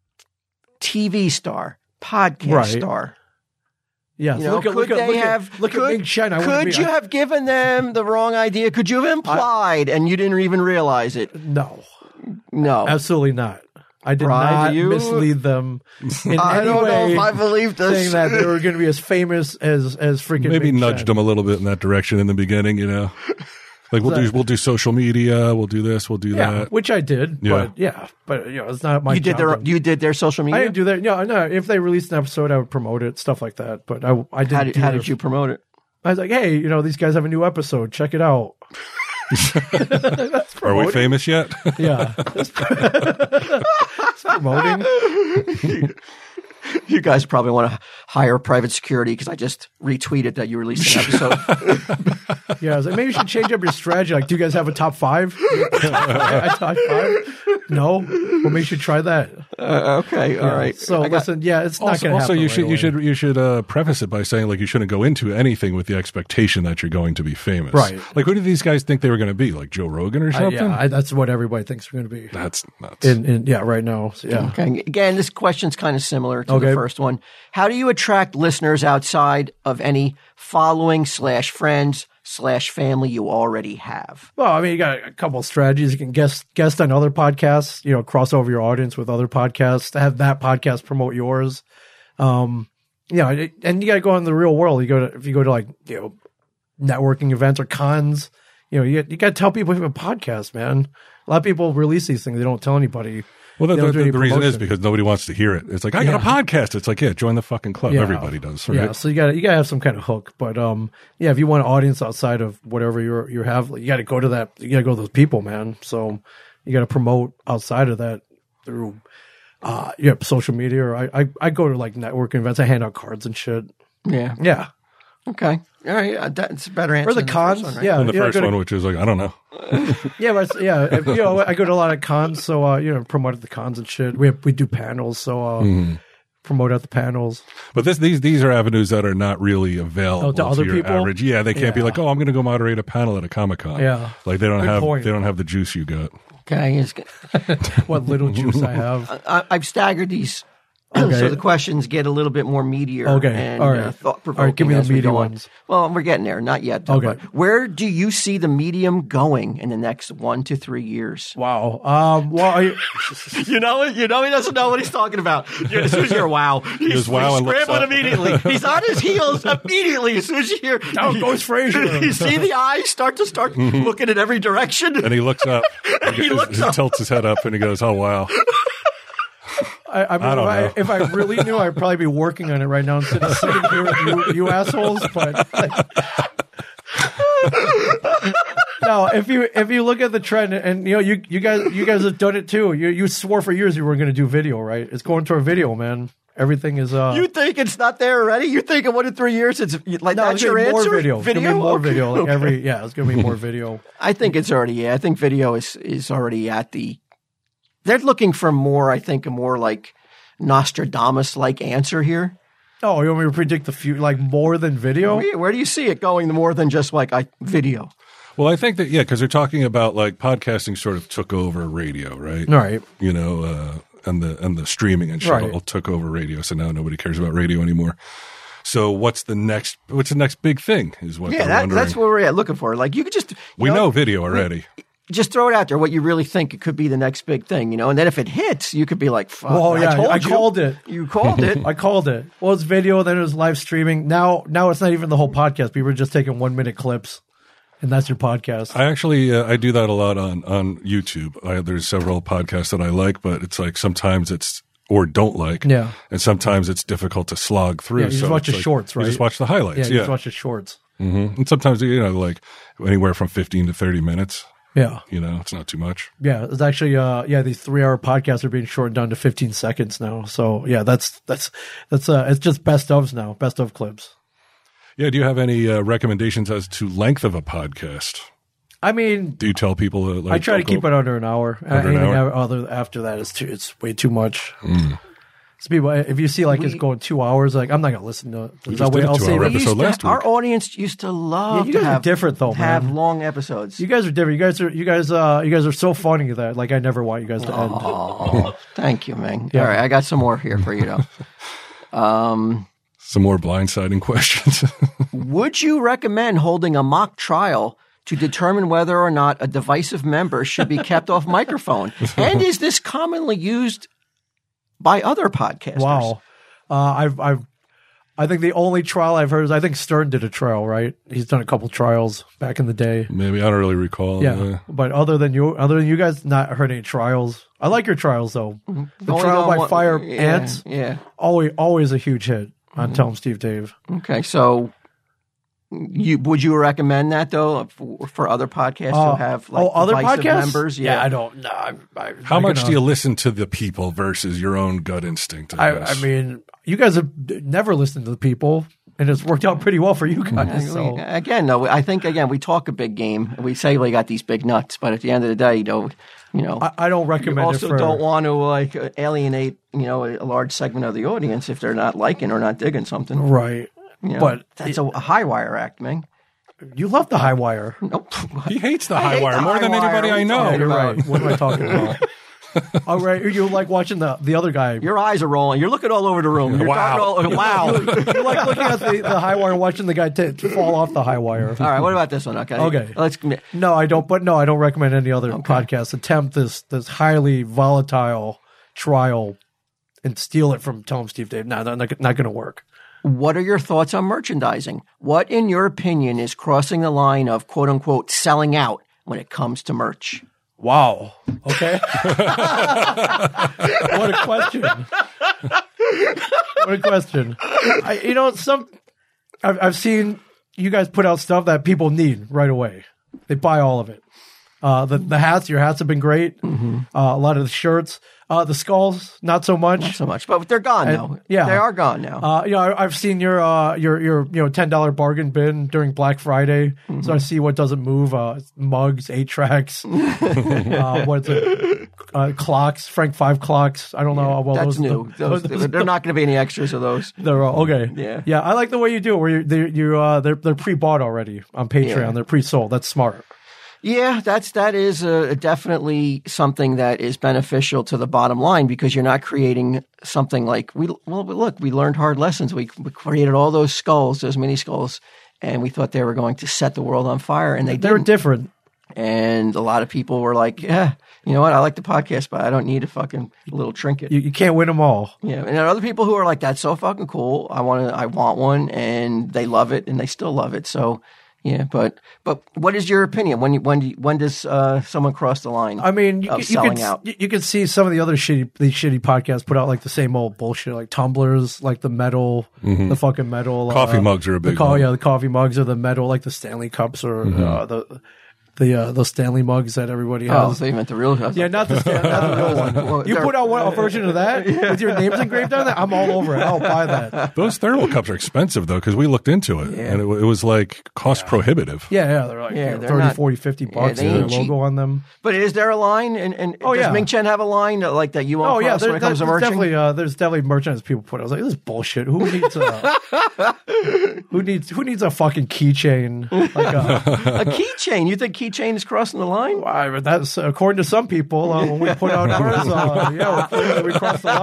T V star, podcast Right. star. yeah. You so know, look at could look at they look have? at, look could, at Ming Chen. I wouldn't could be, you I- have given them the wrong idea? Could you have implied and you didn't even realize it? No, No. absolutely not. I did Bride, not do you- mislead them in I any don't know way. if I believe this. saying that they were going to be as famous as as freaking Maybe Ming nudged Chen. them a little bit in that direction in the beginning, you know? Like, we'll do, we'll do social media, we'll do this, we'll do Yeah, that. which I did. Yeah. But yeah, but you know, it's not my. you did job their to- you did their social media. I didn't do that. No, no. If they released an episode, I would promote it, stuff like that. But I, I didn't. how did, do how their- did you promote it? I was like, hey, you know, these guys have a new episode. Check it out. Are we famous yet? Yeah. It's promoting. You guys probably want to hire private security because I just retweeted that you released an episode. Yeah. I was like, maybe you should change up your strategy. Like, do you guys have a top five? A top five? No. Well, maybe you should try that. Uh, okay, all right. So I got- listen, yeah, it's not Also, going to also happen. you right should you away. should you should uh, preface it by saying like you shouldn't go into anything with the expectation that you're going to be famous. Right. Like, who did these guys think they were going to be? Like Joe Rogan or I, something? yeah, I, that's what everybody thinks we're going to be. That's nuts. In, in, yeah, right now. So, yeah. Okay. Again, this question's kind of similar to Okay. the first one. How do you attract listeners outside of any following slash friends slash family you already have? Well, I mean, you got a couple of strategies. You can guest guest on other podcasts. You know, cross over your audience with other podcasts. Have that podcast promote yours. Um, yeah, it- and you got to go in the real world. You go to if you go to like you know networking events or cons. You know, you you got to tell people you have a podcast, man. A lot of people release these things. They don't tell anybody. Well, the, They the, don't do any the reason is promotion. because nobody wants to hear it. It's like, I got a Yeah. podcast. It's like, yeah, join the fucking club. Yeah. Everybody does. Right? Yeah, so you got you got to have some kind of hook. But um, yeah, if you want an audience outside of whatever you you have, you got to go to that. You got to go to those people, man. So you got to promote outside of that through uh, yeah, social media. Or I, I I go to like networking events. I hand out cards and shit. Yeah. Yeah, Okay. All right. Uh, That's a better answer. or the than the cons. first one, right? Yeah, And the yeah, I first go to- one, which is like, I don't know. yeah, but it's- yeah. If, you know, I go to a lot of cons, so uh, you know, promote at the cons and shit. We have, we do panels, so uh, Mm-hmm. promote at the panels. But this, these these are avenues that are not really available Oh, to other your people? average. Yeah, they can't be Yeah. like, oh, I'm going to go moderate a panel at a Comic Con. Yeah. like they don't Good have point. they don't have the juice you got. Okay. it's- What little juice I have. I, I've staggered these Okay. So the questions get a little bit more meatier Okay. and All right. uh, thought-provoking. All right, give me the as we meaty go on. ones. Well, we're getting there. Not yet, though. Okay. But where do you see the medium going in the next one to three years? Wow. Um, well, I, You know, you know, he doesn't know what he's talking about. You're, as soon as you're wow, he's, goes, wow, he's and looks scrambling up. immediately. He's on his heels immediately as soon as you hear. Down goes Frazier. You see the eyes start to start looking in every direction. And he looks up. He looks up. tilts his head up and he goes, "Oh wow." I, I, mean, I don't if, I, know. if I really knew, I'd probably be working on it right now instead of sitting here with you, you assholes. But no, if you if you look at the trend, and you know, you you guys you guys have done it too. You you swore for years you were going to do video, right? It's going toward video, man. Everything is uh. You think it's not there already? You think in one to three years it's like no, that's it's your gonna be answer? more video. It's gonna be more Okay. video. Like Okay. every yeah, it's gonna be more video. I think it's already. Yeah, I think video is is already at the. They're looking for more. I think a more like Nostradamus like answer here. Oh, you want me to predict the future, like more than video? Where, where do you see it going? More than just like I video. Well, I think that yeah, because they're talking about like podcasting sort of took over radio, right? All right. You know, uh, and the and the streaming and shit Right. all took over radio, so now nobody cares about radio anymore. So what's the next? What's the next big thing? Is what Yeah, they're that, wondering. that's what we're at looking for. Like you could just you we know video already. Just throw it out there. What you really think it could be the next big thing, you know, and then if it hits, you could be like, "Fuck!" Oh, yeah, I, told I you. called it. You called it. I called it. Well, it's video, then it was live streaming. Now, now it's not even the whole podcast. People are just taking one minute clips, and that's your podcast. I actually uh, I do that a lot on on YouTube. I, there's several podcasts that I like, but it's like sometimes it's or don't like, Yeah. and sometimes it's difficult to slog through. Yeah, you just so watch it's the like- shorts, right? You just watch the highlights. yeah, Yeah, you just watch the shorts. hmm and sometimes you know like anywhere from fifteen to thirty minutes. Yeah, You know, it's not too much. yeah. It's actually, uh, yeah, these three-hour podcasts are being shortened down to fifteen seconds now. So, yeah, that's that's that's uh, it's just best ofs now, best of clips. Yeah. Do you have any uh, recommendations as to length of a podcast? I mean, Do you tell people? Uh, like, I try to don't keep go- it under an hour. Under an Anything hour? other after that is too. It's way too much. So people, if you see like it's going two hours, like I'm not gonna listen to it. We That just way did a I'll two-hour save it. We used episode to- last week. Our audience used to love Yeah, you to guys are have different, though, have man. long episodes. You guys are different. You guys are you guys uh you guys are so funny that like I never want you guys to end. Oh, thank you, man. Yeah. All right, I got some more here for you, though. Um, Some more blindsiding questions. would you recommend holding a mock trial to determine whether or not a divisive member should be kept off microphone? And is this commonly used by other podcasters? Wow. Uh, I've I've I think the only trial I've heard is I think Stern did a trial, right? He's done a couple trials back in the day. Maybe I don't really recall. Yeah, Uh, but other than you, other than you guys, not heard any trials. I like your trials though. The Only trial on by one- fire yeah, ants, Yeah. always always a huge hit on Tell 'em Steve Dave. Okay, so you would you recommend that though for, for other podcasts Uh, who have like oh, other divisive podcasts? members? Yeah, I don't. No, I, I, How I'm much gonna- do you listen to the people versus your own gut instinct? I, I, I guess? mean, you guys have never listened to the people, and it's worked out pretty well for you guys. So. Again, though, I think again we talk a big game. We say we got these big nuts, but at the end of the day, you know, you know, I, I don't you recommend also it for. don't want to like alienate, you know, a, a large segment of the audience if they're not liking or not digging something. Right. You know, But that's a, a high wire act, man. you love the high wire. Nope. he hates the I high hate wire the more high than wire. anybody I What are know. you Yeah, you're about? right. What am I talking about? All right, you like watching the the other guy. Your eyes are rolling. You're looking all over the room. You're Wow. talking all, wow. You like looking at the, the high wire and watching the guy t- fall off the high wire. All right, what about this one? Okay. Okay. Let's. No, I don't. But no, I don't recommend any other podcast attempt this this highly volatile trial and steal it from Tell 'em Steve Dave. No, not, not going to work. What are your thoughts on merchandising? What, in your opinion, is crossing the line of quote unquote selling out when it comes to merch? Wow. Okay. What a question. What a question. I, you know, some I've, I've seen you guys put out stuff that people need right away. They buy all of it. Uh, the the hats, your hats have been great. Uh, a lot of the shirts, uh, the skulls, not so much. Not so much, but they're gone now. yeah. They are gone now. Uh, you know, I, I've seen your uh, your your you know ten dollar bargain bin during Black Friday, Mm-hmm. so I see what doesn't move: uh, mugs, eight tracks, uh, what's it, uh, clocks, Frank Five clocks. I don't know. Well, That's those, new. Those, those- they're not going to be any extras of those. they're uh, okay. Yeah. yeah. I like the way you do it. Where you they, you uh, they're they're pre bought already on Patreon. Yeah. They're pre sold. That's smart. Yeah, that's that is uh definitely something that is beneficial to the bottom line because you're not creating something like we. Well, look, we learned hard lessons. We, we created all those skulls, those mini skulls, and we thought they were going to set the world on fire, and they They were didn't. different. And a lot of people were like, "Yeah, you know what? I like the podcast, but I don't need a fucking little trinket." You, you can't win them all. Yeah, and there are other people who are like, "That's so fucking cool. I want to. I want one," and they love it, and they still love it. So. Yeah, but but what is your opinion? When you, when do you, when does uh, someone cross the line? I mean, you, of you selling can out. you, you can see some of the other shitty these shitty podcasts put out like the same old bullshit, like tumblers, like the metal, the fucking metal. Coffee uh, mugs are a the big co- one. Yeah, the coffee mugs are the metal, like the Stanley cups or uh, the the uh, the Stanley mugs that everybody Oh, has. so you meant the real? I was Yeah, like, not the Stan, not the real one. Well, You they're- put out one, a version of that with your names engraved on it. I'm all over it. I'll buy that. Those thermal cups are expensive though, because we looked into it and it, wa- it was like cost prohibitive. Yeah, yeah, they're like Yeah, you know, they're thirty, not- forty, fifty bucks they with their ain't cheap. logo on them. But is there a line? And, and Oh, does yeah. Ming Chen have a line that, like that you want Oh yeah, cross there, when it comes to there's merching? definitely uh, there's definitely merchandise people put. I was like, this is bullshit. Who needs a who needs who needs a fucking keychain? Like a, A keychain? You think keychain is crossing the line? I mean, that's according to some people. Uh, when we put out ours, uh, yeah, we, we crossed the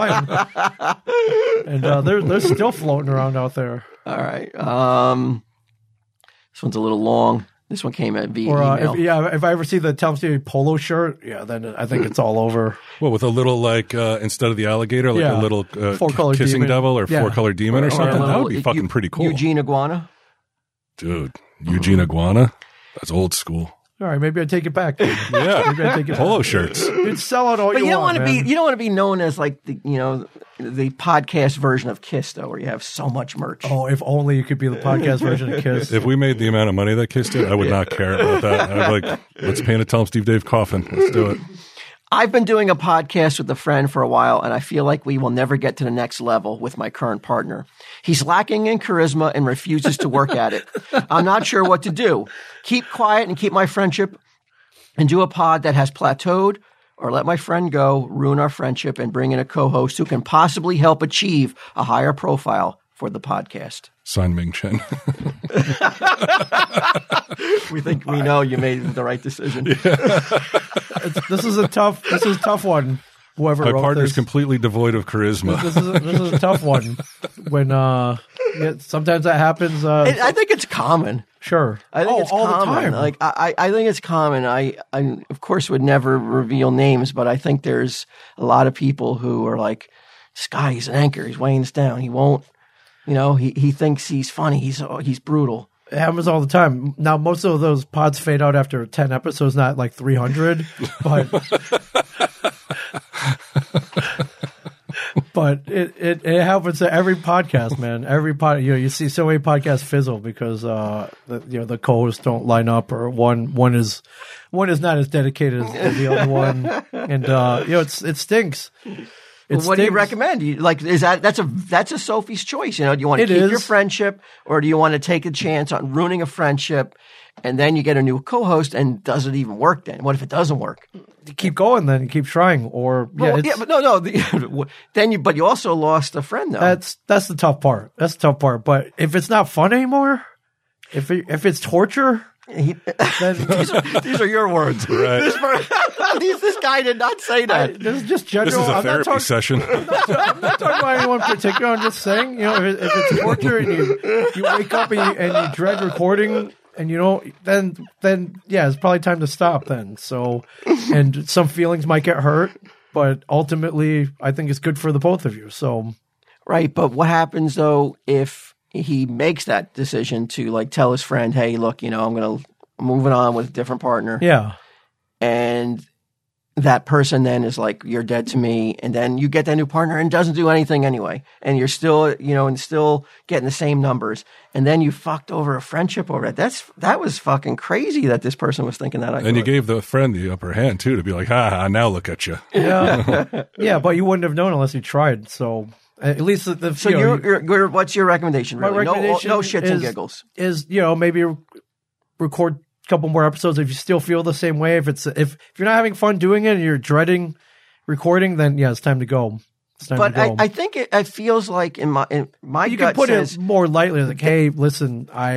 line, and uh, they're they're still floating around out there. All right. Um, this one's a little long. This one came at via Or uh, email. if, yeah, if I ever see the Tell 'em Stevie polo shirt, yeah, then I think it's all over. Well, with a little like uh, instead of the alligator, like Yeah. a little uh, Four-color kissing demon. devil or Yeah. four color demon or, Or a something. that little would be Eu- fucking pretty cool, Eugene Iguana. dude. Eugene Iguana, that's old school. All right, maybe I take it back. Yeah, Maybe I take it polo back. shirts. You'd sell out all But you, you don't want want to man. be you don't want to be known as like the you know the podcast version of Kiss though, where you have so much merch. Oh, if only you could be the podcast version of Kiss. If we made the amount of money that Kiss did, I would not care about that. I'd be like, let's paint a Tell 'em Steve Dave coffin. Let's do it. I've been doing a podcast with a friend for a while, and I feel like we will never get to the next level with my current partner. He's lacking in charisma and refuses to work at it. I'm not sure what to do. Keep quiet and keep my friendship and do a pod that has plateaued, or let my friend go, ruin our friendship, and bring in a co-host who can possibly help achieve a higher profile for the podcast. Sign Ming Chen. We think we know you made the right decision. It's, this is a tough. This is a tough one. Whoever My wrote partner's this. completely devoid of charisma. This is a, this is a tough one. When uh, yeah, sometimes that happens. Uh, And I think it's common. sure. I think oh, it's all common. the time. Like I, I think it's common. I, I, of course, would never reveal names, but I think there's a lot of people who are like, "This guy, he's an anchor. He's weighing us down. He won't." You know, he, he thinks he's funny. He's he's brutal. It happens all the time. Now, most of those pods fade out after ten episodes, not like three hundred, but but it, it, it happens to every podcast, man. Every pod, you know, you see so many podcasts fizzle because uh, the, you know, the co-hosts don't line up, or one one is one is not as dedicated as, as the other one, and uh, you know, it's it stinks. It what do you stinks. recommend? You, like, is that that's a that's a Sophie's choice? You know, do you want to It keep is. your friendship, or do you want to take a chance on ruining a friendship, and then you get a new co-host, and does it even work? Then what if it doesn't work? You keep going, then you keep trying, or yeah, Well, it's, yeah, but no, no. The, then you, but you also lost a friend, though. That's that's the tough part. That's the tough part. But if it's not fun anymore, if it, if it's torture, He- then these, are, these are your words. Right. This, per- these- this guy did not say that. this is just general. This is a I'm, not therapy talk, session. I'm not talking about anyone in particular. I'm just saying, you know, if, it, if it's torture and you you wake up and you, and you dread recording and you don't, then then yeah, it's probably time to stop. Then so, and some feelings might get hurt, but ultimately, I think it's good for the both of you. So Right, but what happens though if he makes that decision to like tell his friend, "Hey, look, you know, I'm gonna I'm moving on with a different partner," yeah. and that person then is like, "You're dead to me," and then you get that new partner and doesn't do anything anyway, and you're still, you know, and still getting the same numbers, and then you fucked over a friendship over it. That's that was fucking crazy that this person was thinking that. I And you thought. gave the friend the upper hand too to be like, ha ha, now look at you. Yeah, yeah, but you wouldn't have known unless you tried. So at least the, the So you know, you're, you're, you're, what's your recommendation? My Really? recommendation no, no shits and is- giggles. is you know maybe re- record a couple more episodes if you still feel the same way. If it's if, if you're not having fun doing it and you're dreading recording, then yeah, it's time to go. It's time But to go. I, I think it, it feels like in my in my you gut can put says it more lightly, like, hey, listen, I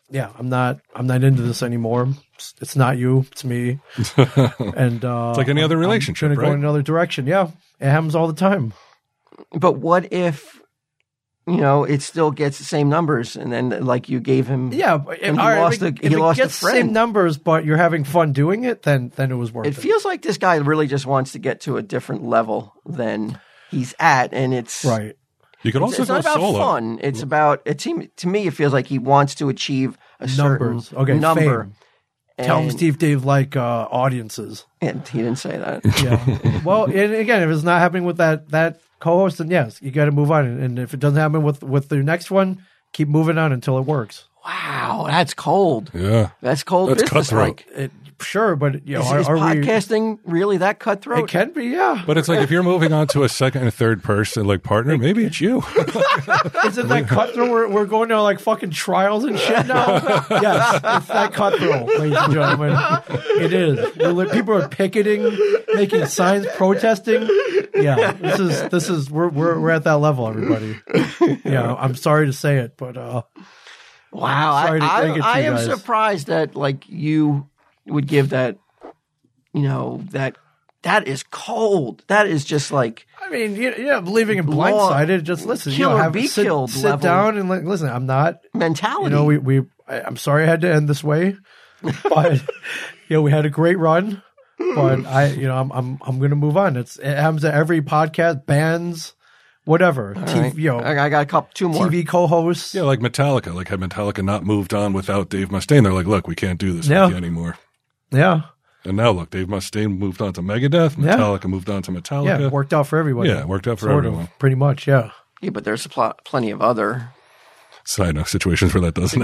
yeah, I'm not I'm not into this anymore. It's, it's not you, it's me. And uh, It's like any other relationship, I'm gonna right? go in another direction. Yeah, it happens all the time. But what if, you know, it still gets the same numbers, and then like you gave him, Yeah, but if, and he all right, lost if a it, he if it lost a gets the same friend. numbers, but you're having fun doing it, then then it was worth It it. feels like this guy really just wants to get to a different level than he's at, and it's Right. You could It's, also it's go not about solo. fun. It's about it. Seem, to me, it feels like he wants to achieve a Numbers. certain Okay, number. fame. Tell him And- Steve Dave like uh, audiences. And he didn't say that. Yeah. Well, and again, if it's not happening with that that co-host, then yes, you got to move on. And if it doesn't happen with with the next one, keep moving on until it works. Wow, that's cold. Yeah. That's cold That's business. cutthroat. Like, It, sure, but you know, is, are, is are we? podcasting really that cutthroat? It can be, yeah. But it's like if you're moving on to a second and third person like partner, maybe it's you. Isn't that cutthroat? We're, we're going to like fucking trials and shit now. Yes, it's that cutthroat, ladies and gentlemen. It is. We're, li- people are picketing, making signs, protesting. Yeah, this is this is we're we're we're at that level, everybody. Yeah, I'm sorry to say it, but uh, Wow, Sorry to I, break it to I, I you am guys. surprised that like you would give that. You know that that is cold. That is just like I mean, you, you know, believing in Law- blindsided. Just listen, you kill know, or have be sit, killed sit level. down and like, listen. I'm not. mentality. You know, we we. I, I'm sorry I had to end this way, but you know, we had a great run. But I, you know, I'm I'm I'm gonna move on. It's it happens at every podcast, bands, whatever. T V, All right. you know, I, I got a couple, two more. T V co-hosts. Yeah, like Metallica. Like had Metallica not moved on without Dave Mustaine, they're like, look, we can't do this Yeah. with you anymore. Yeah, And now look, Dave Mustaine moved on to Megadeth. Yeah. Metallica moved on to yeah, Metallica. it worked out for everybody. Yeah, it worked out for Sort everyone. of, pretty much. Yeah. Yeah, but there's a pl- plenty of other. So I know situations where that doesn't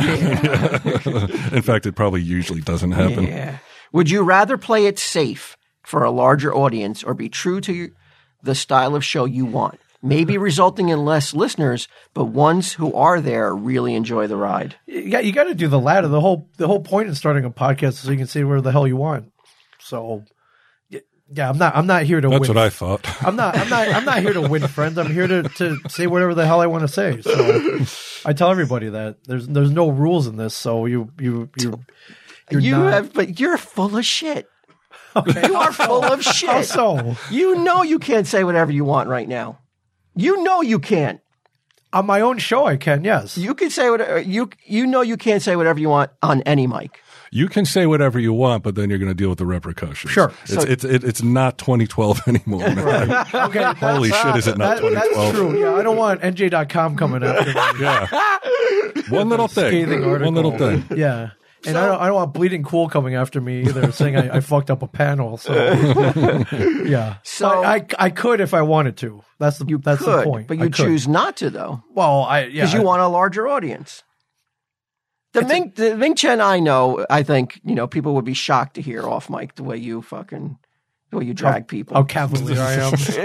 happen. In fact, it probably usually doesn't happen. Yeah. Would you rather play it safe for a larger audience or be true to your, the style of show you want? Maybe resulting in less listeners, but ones who are there really enjoy the ride. You got you got to do the latter. The whole the whole point in starting a podcast is so you can say where the hell you want. So, y- yeah, I'm not I'm not here to That's win. what I thought. I'm not I'm not I'm not here to win friends. I'm here to, to say whatever the hell I want to say. So I tell everybody that there's there's no rules in this. So you you you you're you not, have, but you're full of shit. You are full of How shit. so? You know you can't say whatever you want right now. You know you can't. On my own show, I can. Yes. You can say whatever you you know you can't say whatever you want on any mic. You can say whatever you want, but then you're going to deal with the repercussions. Sure. It's So- it's it, it's not twenty twelve anymore. Man. Okay. Holy shit, is it not That, twenty that's twelve? true. Yeah, I don't want N J dot com coming after me. Yeah. One little thing. Scathing article. One little thing. Yeah. And I don't, I don't want Bleeding Cool coming after me either, saying I, I fucked up a panel. So, yeah. So- But I, I could if I wanted to. That's the You that's could, the point. but I you could. choose not to though, Well, I yeah. because you want a larger audience. The Ming, the Ming Chen I know, I think you know people would be shocked to hear off mic the way you fucking the way you drag people. how cavalier I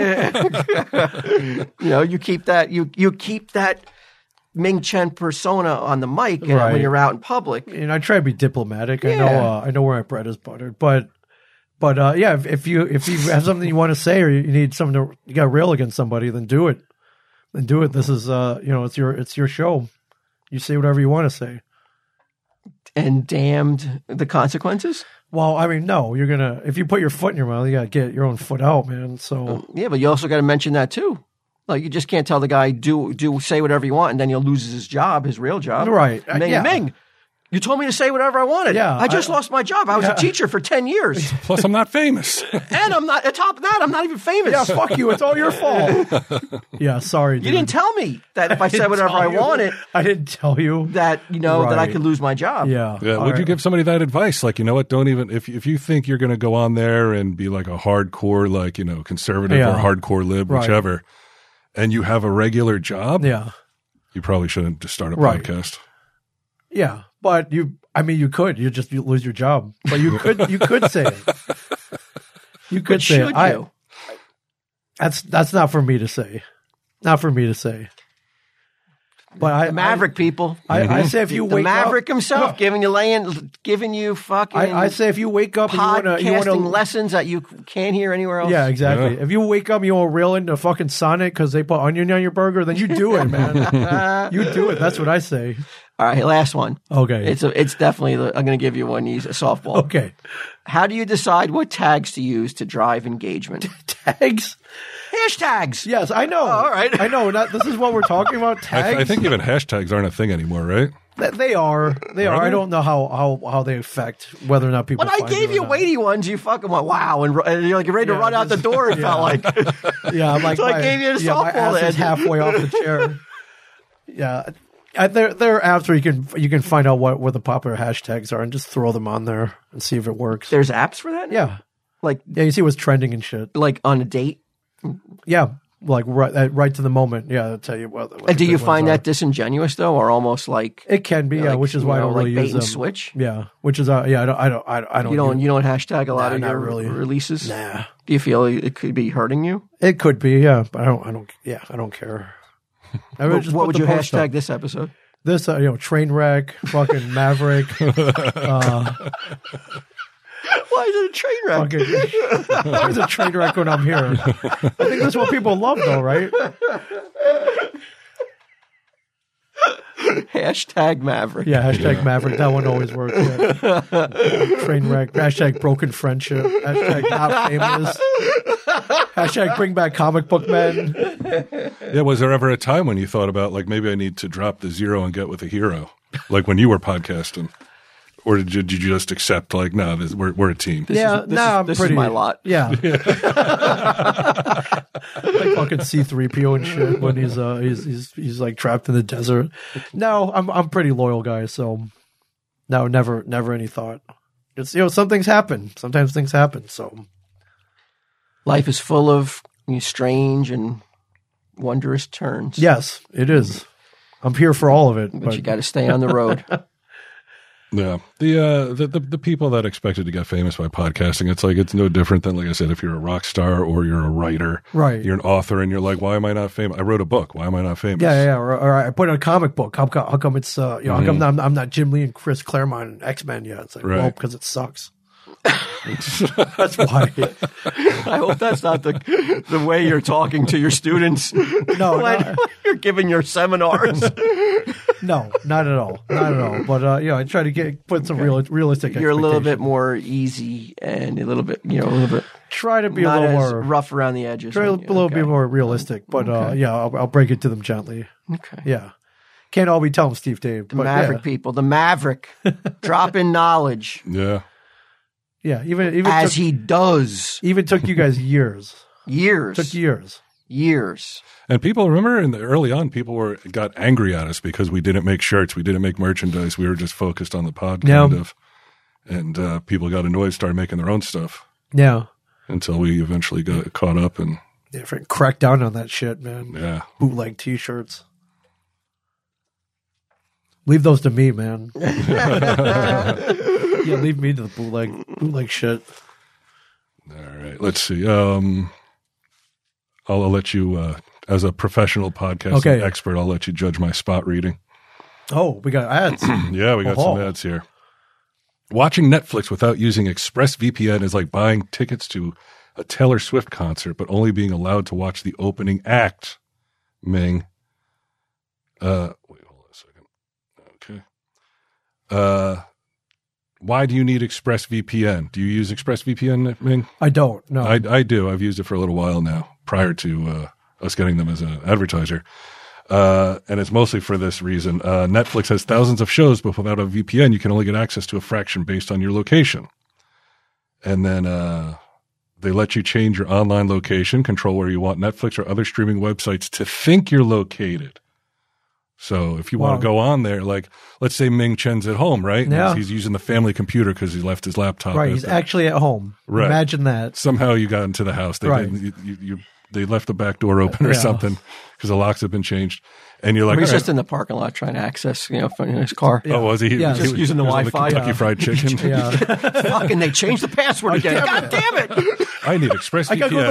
am. You know, you keep that you you keep that Ming Chen persona on the mic and Right. when you're out in public. And I try to be diplomatic. I know Yeah. uh, I know where my bread is buttered, but but uh, yeah, if, if you if you have something you want to say or you need something to you got to rail against somebody, then do it. Then do it. This is uh you know it's your it's your show. You say whatever you want to say. And damned the consequences. Well, I mean, no, you're gonna if you put your foot in your mouth, you gotta get your own foot out, man. So Yeah, but you also got to mention that too. Like you just can't tell the guy do do say whatever you want, and then he'll lose his job, his real job. Right. Uh, Ming, yeah. Ming, you told me to say whatever I wanted. Yeah, I just I- lost my job. I was Yeah. a teacher for ten years, Plus, I'm not famous. and I'm not. On top of that, I'm not even famous. yeah, fuck you. It's all your fault. Yeah, sorry. Dude. You didn't tell me that if I said didn't whatever tell I you. wanted, I didn't tell you. that you know that I Right. could lose my job. Yeah. Yeah, All would you right. give somebody that advice? Like, you know what? Don't even if if you think you're going to go on there and be like a hardcore, like you know, conservative Yeah. or hardcore lib, Right. whichever, and you have a regular job, Yeah. you probably shouldn't just start a Right. podcast. Yeah. But you, I mean, you could. You just you lose your job. But you could. You could say it. You could But say should it. I, you? that's that's not for me to say. Not for me to say. But I, the Maverick people. I, I say if you the wake Maverick up, himself giving you laying, giving you fucking. I, I say if you wake up and you want to, you want podcasting to lessons that you can't hear anywhere else. Yeah, exactly. Yeah. If you wake up and you want to reel into fucking Sonic because they put onion on your burger, then you do it, man. You do it. That's what I say. All right, last one. Okay. It's a, it's definitely. The, I'm going to give you one. He's a softball. Okay. How do you decide what tags to use to drive engagement? Tags. Hashtags. Yes, I know. Oh, all right. I know. Not, this is what we're talking about. I, Tags. I think even hashtags aren't a thing anymore, right? Th- they are. They are. Are I they? don't know how, how, how they affect whether or not people. When I find gave or you not. weighty ones, you fucking went wow, and, and you're like you're ready to Yeah, run out the this- door. It felt like. Yeah, I'm like So I my, gave you a yeah, my softball ass is then. halfway off the chair. Yeah. I, there, there are apps where you can you can find out what, what the popular hashtags are and just throw them on there and see if it works. There's apps for that. Yeah, Like yeah, you see what's trending and shit. like on a date. Yeah, like right, uh, right to the moment. Yeah, I'll tell you what. what And the do you good find ones that disingenuous though, or almost like are. It can be, yeah, like, which is you why know, I don't really like bait use and them. switch? Yeah, which is uh, yeah, I don't, I don't, I don't, I don't you don't use- you don't hashtag a lot Nah, of not your really. releases? Nah, Do you feel it could be hurting you? it could be, yeah, but I don't, I don't, yeah, I don't care. I would What, just what put would the you post hashtag up. this episode? This, uh, you know, train wreck, fucking Maverick, uh, Why is it a train wreck? fucking. Why is a train wreck when I'm here? I think that's what people love, though, right? Hashtag Maverick. Yeah, hashtag Maverick. That one always works. Yeah. Train wreck. Hashtag broken friendship. Hashtag not famous. Hashtag bring back comic book men. Yeah, was there ever a time when you thought about, like, maybe I need to drop the zero and get with a hero? Like when you were podcasting? Or did you, did you just accept, like, no, this, we're, we're a team? This yeah, is, this no, is, I'm this pretty. is my lot. Yeah. Like fucking C three P O and shit when he's uh he's he's he's like trapped in the desert. No, I'm I'm a pretty loyal guy, so no, never never any thought. It's you know, some things happen. Sometimes things happen, so Life is full of you know, strange and wondrous turns. yes, it is. I'm here for all of it. But, But, you got to stay on the road. Yeah. The, uh, the, the, the people that expected to get famous by podcasting, it's like, it's no different than, like I said, if you're a rock star or you're a writer, Right. you're an author and you're like, why am I not famous? I wrote a book. Why am I not famous? yeah, yeah, yeah. Or, or I put out a comic book. How, co- how come it's uh you know how come I'm, I'm not Jim Lee and Chris Claremont and X Men yet? It's like Right. well because it sucks. That's why. I hope that's not the the way you're talking to your students. No, when no. you're giving your seminars. No, not at all, not at all. But uh, you know, I try to get put some real, realistic. You're a little bit expectations. more easy and a little bit, you know, a little bit Try to be not a little as more rough around the edges. try a when you- little okay. bit more realistic. But uh, yeah, I'll, I'll break it to them gently. Okay. Yeah, can't all be telling Steve Dave. The but Maverick yeah, people, the Maverick, drop in knowledge Yeah. yeah, even even as took, he does. even took you guys years. Years, Took years. years. And people, remember in the early on, people were got angry at us because we didn't make shirts. We didn't make merchandise. We were just focused on the pod Yeah. kind of. And uh, people got annoyed, started making their own stuff Yeah, until we eventually got caught up. And yeah, freaking crack down on that shit, man. yeah. Bootleg T-shirts. Leave those to me, man. Yeah, leave me to the bootleg bootleg shit. All right. Let's see. Um, I'll, I'll let you, uh, as a professional podcasting Okay. expert, I'll let you judge my spot reading. Oh, we got ads. Yeah, we got Oh. some ads here. Watching Netflix without using ExpressVPN is like buying tickets to a Taylor Swift concert, but only being allowed to watch the opening act. Ming. Uh, wait, hold on a second. Okay. Uh, why do you need ExpressVPN? Do you use ExpressVPN, Ming? I don't. No. I, I do. I've used it for a little while now, prior to uh, us getting them as an advertiser. Uh, and it's mostly for this reason. Uh, Netflix has thousands of shows, but without a V P N, you can only get access to a fraction based on your location. And then uh, they let you change your online location, control where you want Netflix or other streaming websites to think you're located. So if you Wow. want to go on there, like, let's say Ming Chen's at home, right? Yeah. He's, he's using the family computer because he left his laptop. right. at He's the- actually at home. Right. Imagine that. Somehow you got into the house. They Right. didn't, you, you, you, they left the back door open or Yeah. something because the locks have been changed. And you're like, He's all right. just in the parking lot trying to access, you know, from his car. Oh, was he? Yeah. he Just was- using the he was on Wi-Fi. Kentucky Yeah. Fried Chicken. Yeah. Fucking, they changed the password again. God damn it! I need ExpressVPN. I gotta go to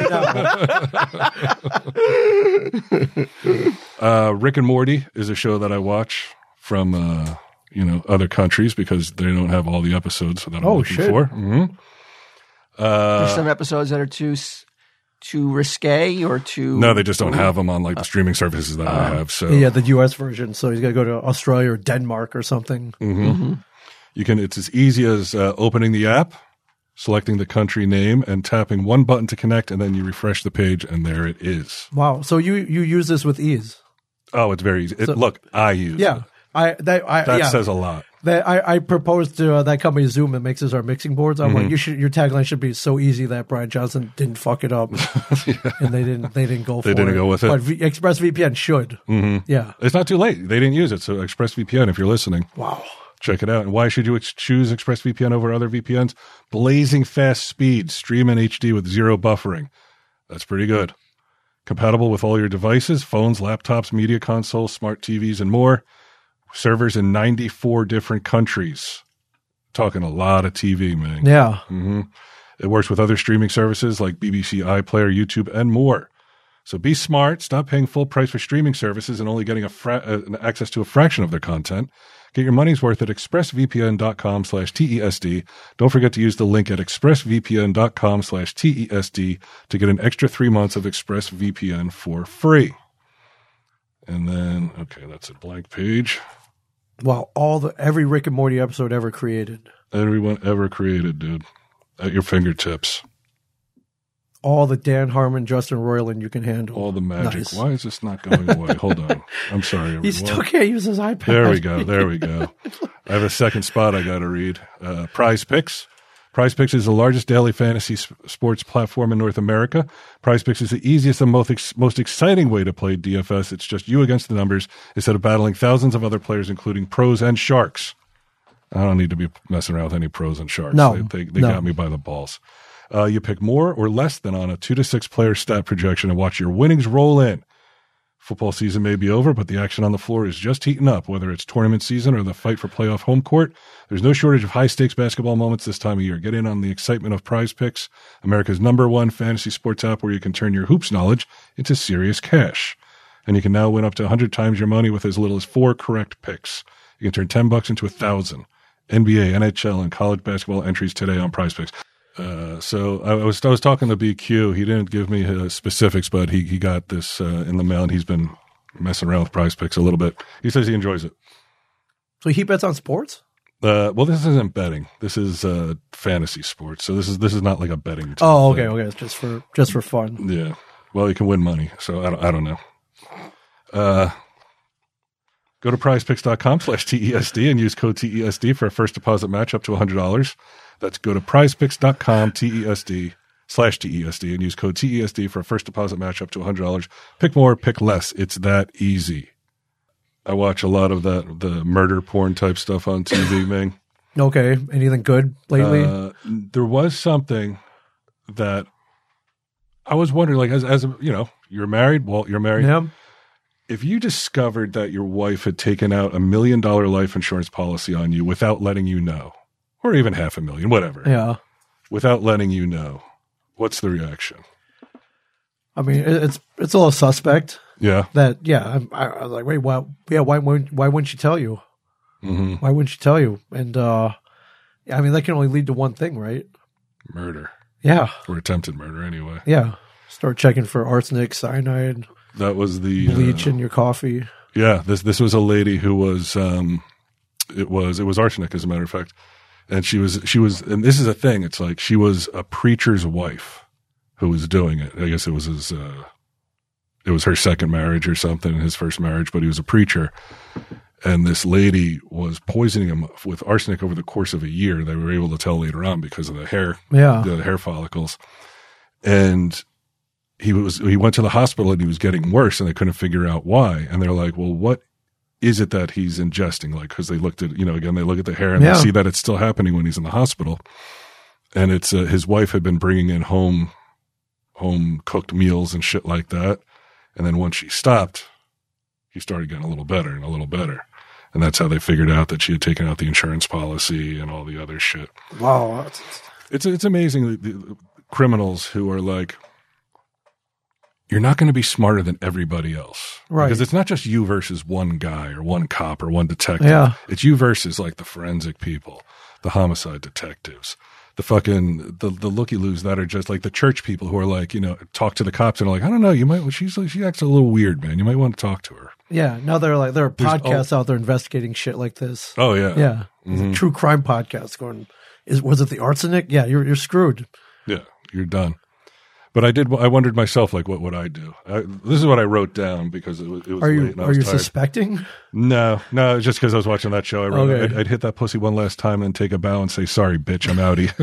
the library now. uh, Rick and Morty is a show that I watch from, uh, you know, other countries because they don't have all the episodes that I'm Oh, looking shit. for. Mm-hmm. There's some episodes that are too s- too risque or too. No, they just don't have them on like the streaming services that Uh, I have. So Yeah, the U S version. So he's got to go to Australia or Denmark or something. Mm-hmm. You can. It's as easy as uh, opening the app, selecting the country name, and tapping one button to connect, and then you refresh the page, and there it is. Wow. So you you use this with ease. Oh, it's very easy. It, So- look, I use Yeah. it. I that I That yeah. says a lot. That I, I proposed to uh, that company Zoom that makes us our mixing boards. I'm Mm-hmm. like, you should your tagline should be so easy that Brian Johnson didn't fuck it up, and they didn't they didn't go for They didn't it. go with it. But v- ExpressVPN should. Mm-hmm. Yeah. It's not too late. They didn't use it. So ExpressVPN, if you're listening, Wow. check it out. And why should you ex- choose ExpressVPN over other V P Ns? Blazing fast speed, stream in H D with zero buffering. That's pretty good. Compatible with all your devices, phones, laptops, media consoles, smart T Vs, and more. Servers in ninety-four different countries. Talking a lot of T V, man. Yeah. hmm It works with other streaming services like B B C iPlayer, YouTube, and more. So be smart. Stop paying full price for streaming services and only getting a fra- uh, access to a fraction of their content. Get your money's worth at expressvpn.com slash TESD. Don't forget to use the link at expressvpn.com slash TESD to get an extra three months of ExpressVPN for free. And then, okay, that's a blank page. Wow. All the every Rick and Morty episode ever created. Everyone ever created, dude. At your fingertips. All the Dan Harmon, Justin Roiland you can handle. All the magic. Nice. Why is this not going away? Hold on. I'm sorry, everyone. He still can't use his iPad. There we go. There we go. I have a second spot I got to read. Uh, Prize Picks. Prize Picks is the largest daily fantasy s- sports platform in North America. Prize Picks is the easiest and most, ex- most exciting way to play D F S. It's just you against the numbers instead of battling thousands of other players, including pros and sharks. I don't need to be messing around with any pros and sharks. No. They, they, they No. got me by the balls. Uh, you pick more or less than on a two to six player stat projection and watch your winnings roll in. Football season may be over, but the action on the floor is just heating up, whether it's tournament season or the fight for playoff home court. There's no shortage of high-stakes basketball moments this time of year. Get in on the excitement of Prize Picks, America's number one fantasy sports app where you can turn your hoops knowledge into serious cash. And you can now win up to one hundred times your money with as little as four correct picks. You can turn ten bucks into one thousand. N B A, N H L, and college basketball entries today on Prize Picks. Uh, so I was I was talking to B Q. He didn't give me uh, specifics, but he, he got this uh, in the mail, and he's been messing around with Prize Picks a little bit. He says he enjoys it. So he bets on sports? Uh, well, this isn't betting. This is uh, fantasy sports. So this is this is not like a betting. type Oh, okay, thing. okay. It's just for just for fun. Yeah. Well, you can win money. So I don't, I don't know. Uh, go to prizepicks.com slash TESD and use code T E S D for a first deposit match up to one hundred dollars. That's go to prizepicks.com TESD slash TESD and use code T E S D for a first deposit match up to one hundred dollars. Pick more, pick less. It's that easy. I watch a lot of that, the murder porn type stuff on T V, man. Okay. Anything good lately? Uh, there was something that I was wondering, like, as, as a, you know, you're married. Well, you're married. yeah. If you discovered that your wife had taken out a million dollar life insurance policy on you without letting you know, or even half a million, whatever, Yeah. without letting you know, what's the reaction? I mean, it- it's it's a little suspect Yeah. that. Yeah. I, I was like, wait, why? Yeah. Why wouldn't Why wouldn't she tell you? Mm-hmm. Why wouldn't she tell you? And uh, I mean, that can only lead to one thing, right? Murder Yeah. or attempted murder, anyway. Yeah. Start checking for arsenic, cyanide, That was the bleach uh, in your coffee. Yeah, this this was a lady who was um, it was it was arsenic, as a matter of fact, and she was she was and this is a thing. It's like she was a preacher's wife who was doing it. I guess it was his uh, it was her second marriage or something, his first marriage, but he was a preacher. And this lady was poisoning him with arsenic over the course of a year. They were able to tell later on because of the hair, Yeah. the hair follicles, and he was he went to the hospital and he was getting worse, and they couldn't figure out why. And they're like, "Well, what is it that he's ingesting?" Like, because they looked at, you know, again, they look at the hair and Yeah. they see that it's still happening when he's in the hospital. And it's uh, his wife had been bringing in home home cooked meals and shit like that. And then once she stopped, he started getting a little better and a little better. And that's how they figured out that she had taken out the insurance policy and all the other shit. Wow. It's it's amazing. The, criminals who are like, you're not going to be smarter than everybody else. Right. Because it's not just you versus one guy or one cop or one detective. Yeah. It's you versus like the forensic people, the homicide detectives, the fucking, the, the looky-loos that are just like the church people who are like, you know, talk to the cops and are like, I don't know, you might, she's like, she acts a little weird, man. You might want to talk to her. Yeah. Now there are like, there are There's- podcasts out there investigating shit like this. Oh, yeah. Yeah. There's a true crime podcast going, is, was it the arsenic? Yeah. You're, you're screwed. Yeah, you're done. But I did. I wondered myself, like, what would I do? I, this is what I wrote down because it was. It was Are late you, and I are was you tired. suspecting? No, no, it's just because I was watching that show. I wrote, Okay. I'd, I'd hit that pussy one last time and take a bow and say, "Sorry, bitch, I'm outie."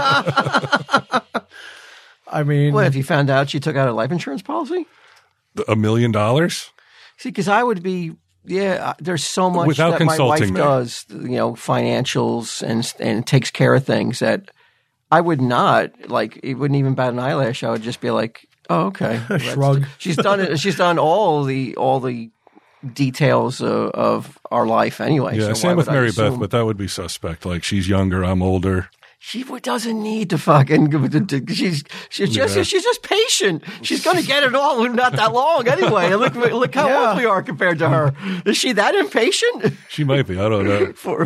I mean, What if you found out she took out a life insurance policy? A million dollars? See, because I would be, yeah. uh, There's so much Without that my wife consulting me. does, you know, financials and and takes care of things that I would not like. It wouldn't even bat an eyelash. I would just be like, oh, okay, That's- Shrug. She's done it. She's done all the all the details of, of our life anyway. Yeah, so why same with would I Mary Beth, assume- but that would be suspect. Like she's younger, I'm older. She w- doesn't need to fucking. She's she's just Yeah. she's just patient. She's going to get it all in not that long anyway. Look look how Yeah. old we are compared to her. Is she that impatient? She might be. I don't know. For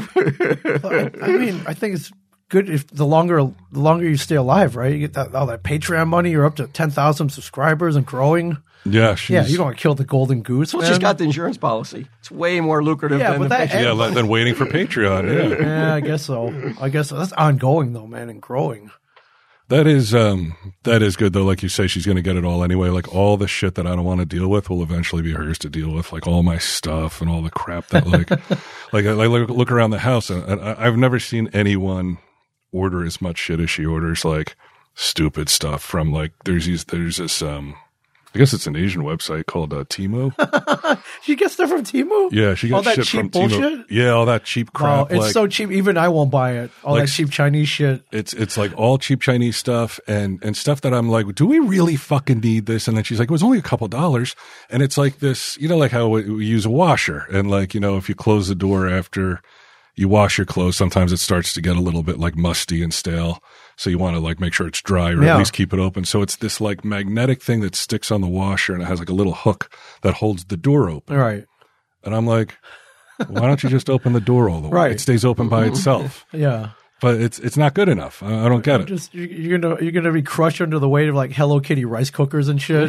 I mean, I think it's good if the longer the longer you stay alive, right? You get that, all that Patreon money. You're up to ten thousand subscribers and growing. Yeah, she's, Yeah, you don't want to kill the golden goose. well, man. she's got the insurance policy. It's way more lucrative Yeah, than but the that- patient. Yeah, like, then waiting for Patreon. Yeah. Yeah, I guess so. I guess so. That's ongoing though, man, and growing. That is um that is good though. Like you say, she's going to get it all anyway. Like all the shit that I don't want to deal with will eventually be hers to deal with. Like all my stuff and all the crap that like like I, I look, look around the house and, and I, I've never seen anyone order as much shit as she orders. Like stupid stuff from like there's these there's this um I guess it's an Asian website called uh, Timo. She gets stuff from Temu. Yeah, she got all that shit cheap from bullshit. Timo. Yeah, all that cheap Wow, crap. it's like, so cheap. Even I won't buy it. All Like- that cheap Chinese shit. It's it's like all cheap Chinese stuff and and stuff that I'm like, do we really fucking need this? And then she's like, it was only a couple dollars, and it's like this, you know, like how we, we use a washer, and like you know, if you close the door after you wash your clothes, sometimes it starts to get a little bit like musty and stale. So you want to like make sure it's dry or Yeah. at least keep it open. So it's this like magnetic thing that sticks on the washer and it has like a little hook that holds the door open. All right. And I'm like, why don't you just open the door all the way? Right. It stays open by itself. Yeah. But it's it's not good enough. I, I don't get it. Just you- you're gonna you're gonna be crushed under the weight of like Hello Kitty rice cookers and shit.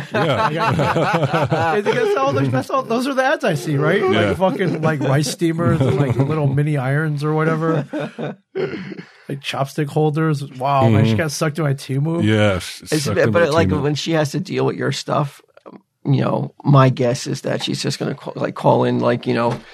Yeah. That's all, that's all, those are the ads I see, right? Yeah. Like fucking like rice steamers and like little mini irons or whatever. Like chopstick holders. Wow, man, she got sucked into my Temu. Yes. It's, sucked into but like Timo. when she has to deal with your stuff, you know, my guess is that she's just going to call, like call in, like you know,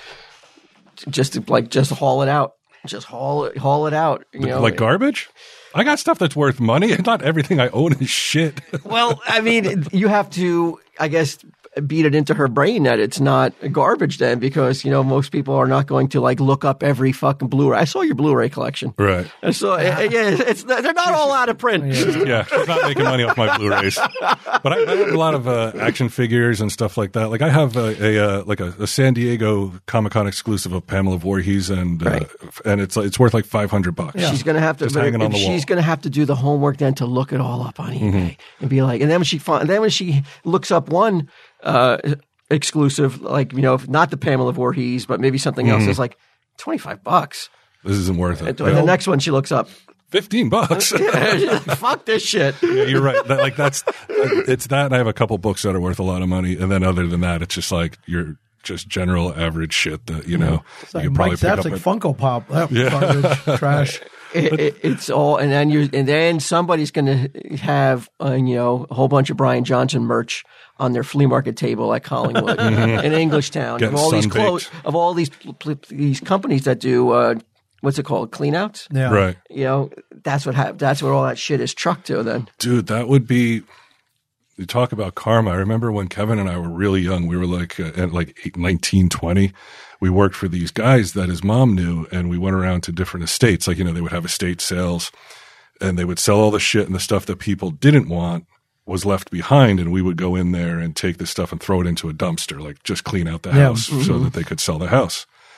just to, like just haul it out, just haul it, haul it out. You know, like garbage? I got stuff that's worth money, and not everything I own is shit. Well, I mean, you have to, I guess, beat it into her brain that it's not garbage then, because you know most people are not going to like look up every fucking Blu-ray. I saw your Blu-ray collection. Right. And so yeah, it's they're not all out of print. Yeah, she's not making money off my Blu-rays. But I, I have a lot of uh, action figures and stuff like that. Like I have a, a uh, like a, a San Diego Comic-Con exclusive of Pamela Voorhees, and uh, Right. and it's it's worth like five hundred bucks. She's going to have to. Just but hanging if on the wall. she's going to have to do the homework then to look it all up on eBay Mm-hmm. and be like, and then when she find, then when she looks up one uh, exclusive, like you know, if not the Pamela Voorhees, but maybe something else, Mm-hmm. is like twenty five bucks. This isn't worth it. And the next one she looks up, Fifteen bucks. fuck this shit. Yeah, you're right. That, like that's it's that. And I have a couple books that are worth a lot of money, and then other than that, it's just like you're just general average shit that you know It's you like could probably Mike pick Zapp's up. like at- Funko Pop. That garbage, trash. It, it, it's all, and then you, and then somebody's going to have, uh, you know, a whole bunch of Brian Johnson merch on their flea market table at Collingwood in Englishtown, Getting of all these sunbaked. clothes, of all these pl- pl- these companies that do uh, what's it called, clean outs. Yeah. Right, You know, that's what hap- that's what all that shit is trucked to. Then dude. That would be. You talk about karma. I remember when Kevin and I were really young. We were like uh, at like eight, nineteen, twenty. We worked for these guys that his mom knew, and we went around to different estates. Like, you know, they would have estate sales, and they would sell all the shit, and the stuff that people didn't want was left behind, and we would go in there and take the stuff and throw it into a dumpster, like just clean out the Yeah. house so that they could sell the house.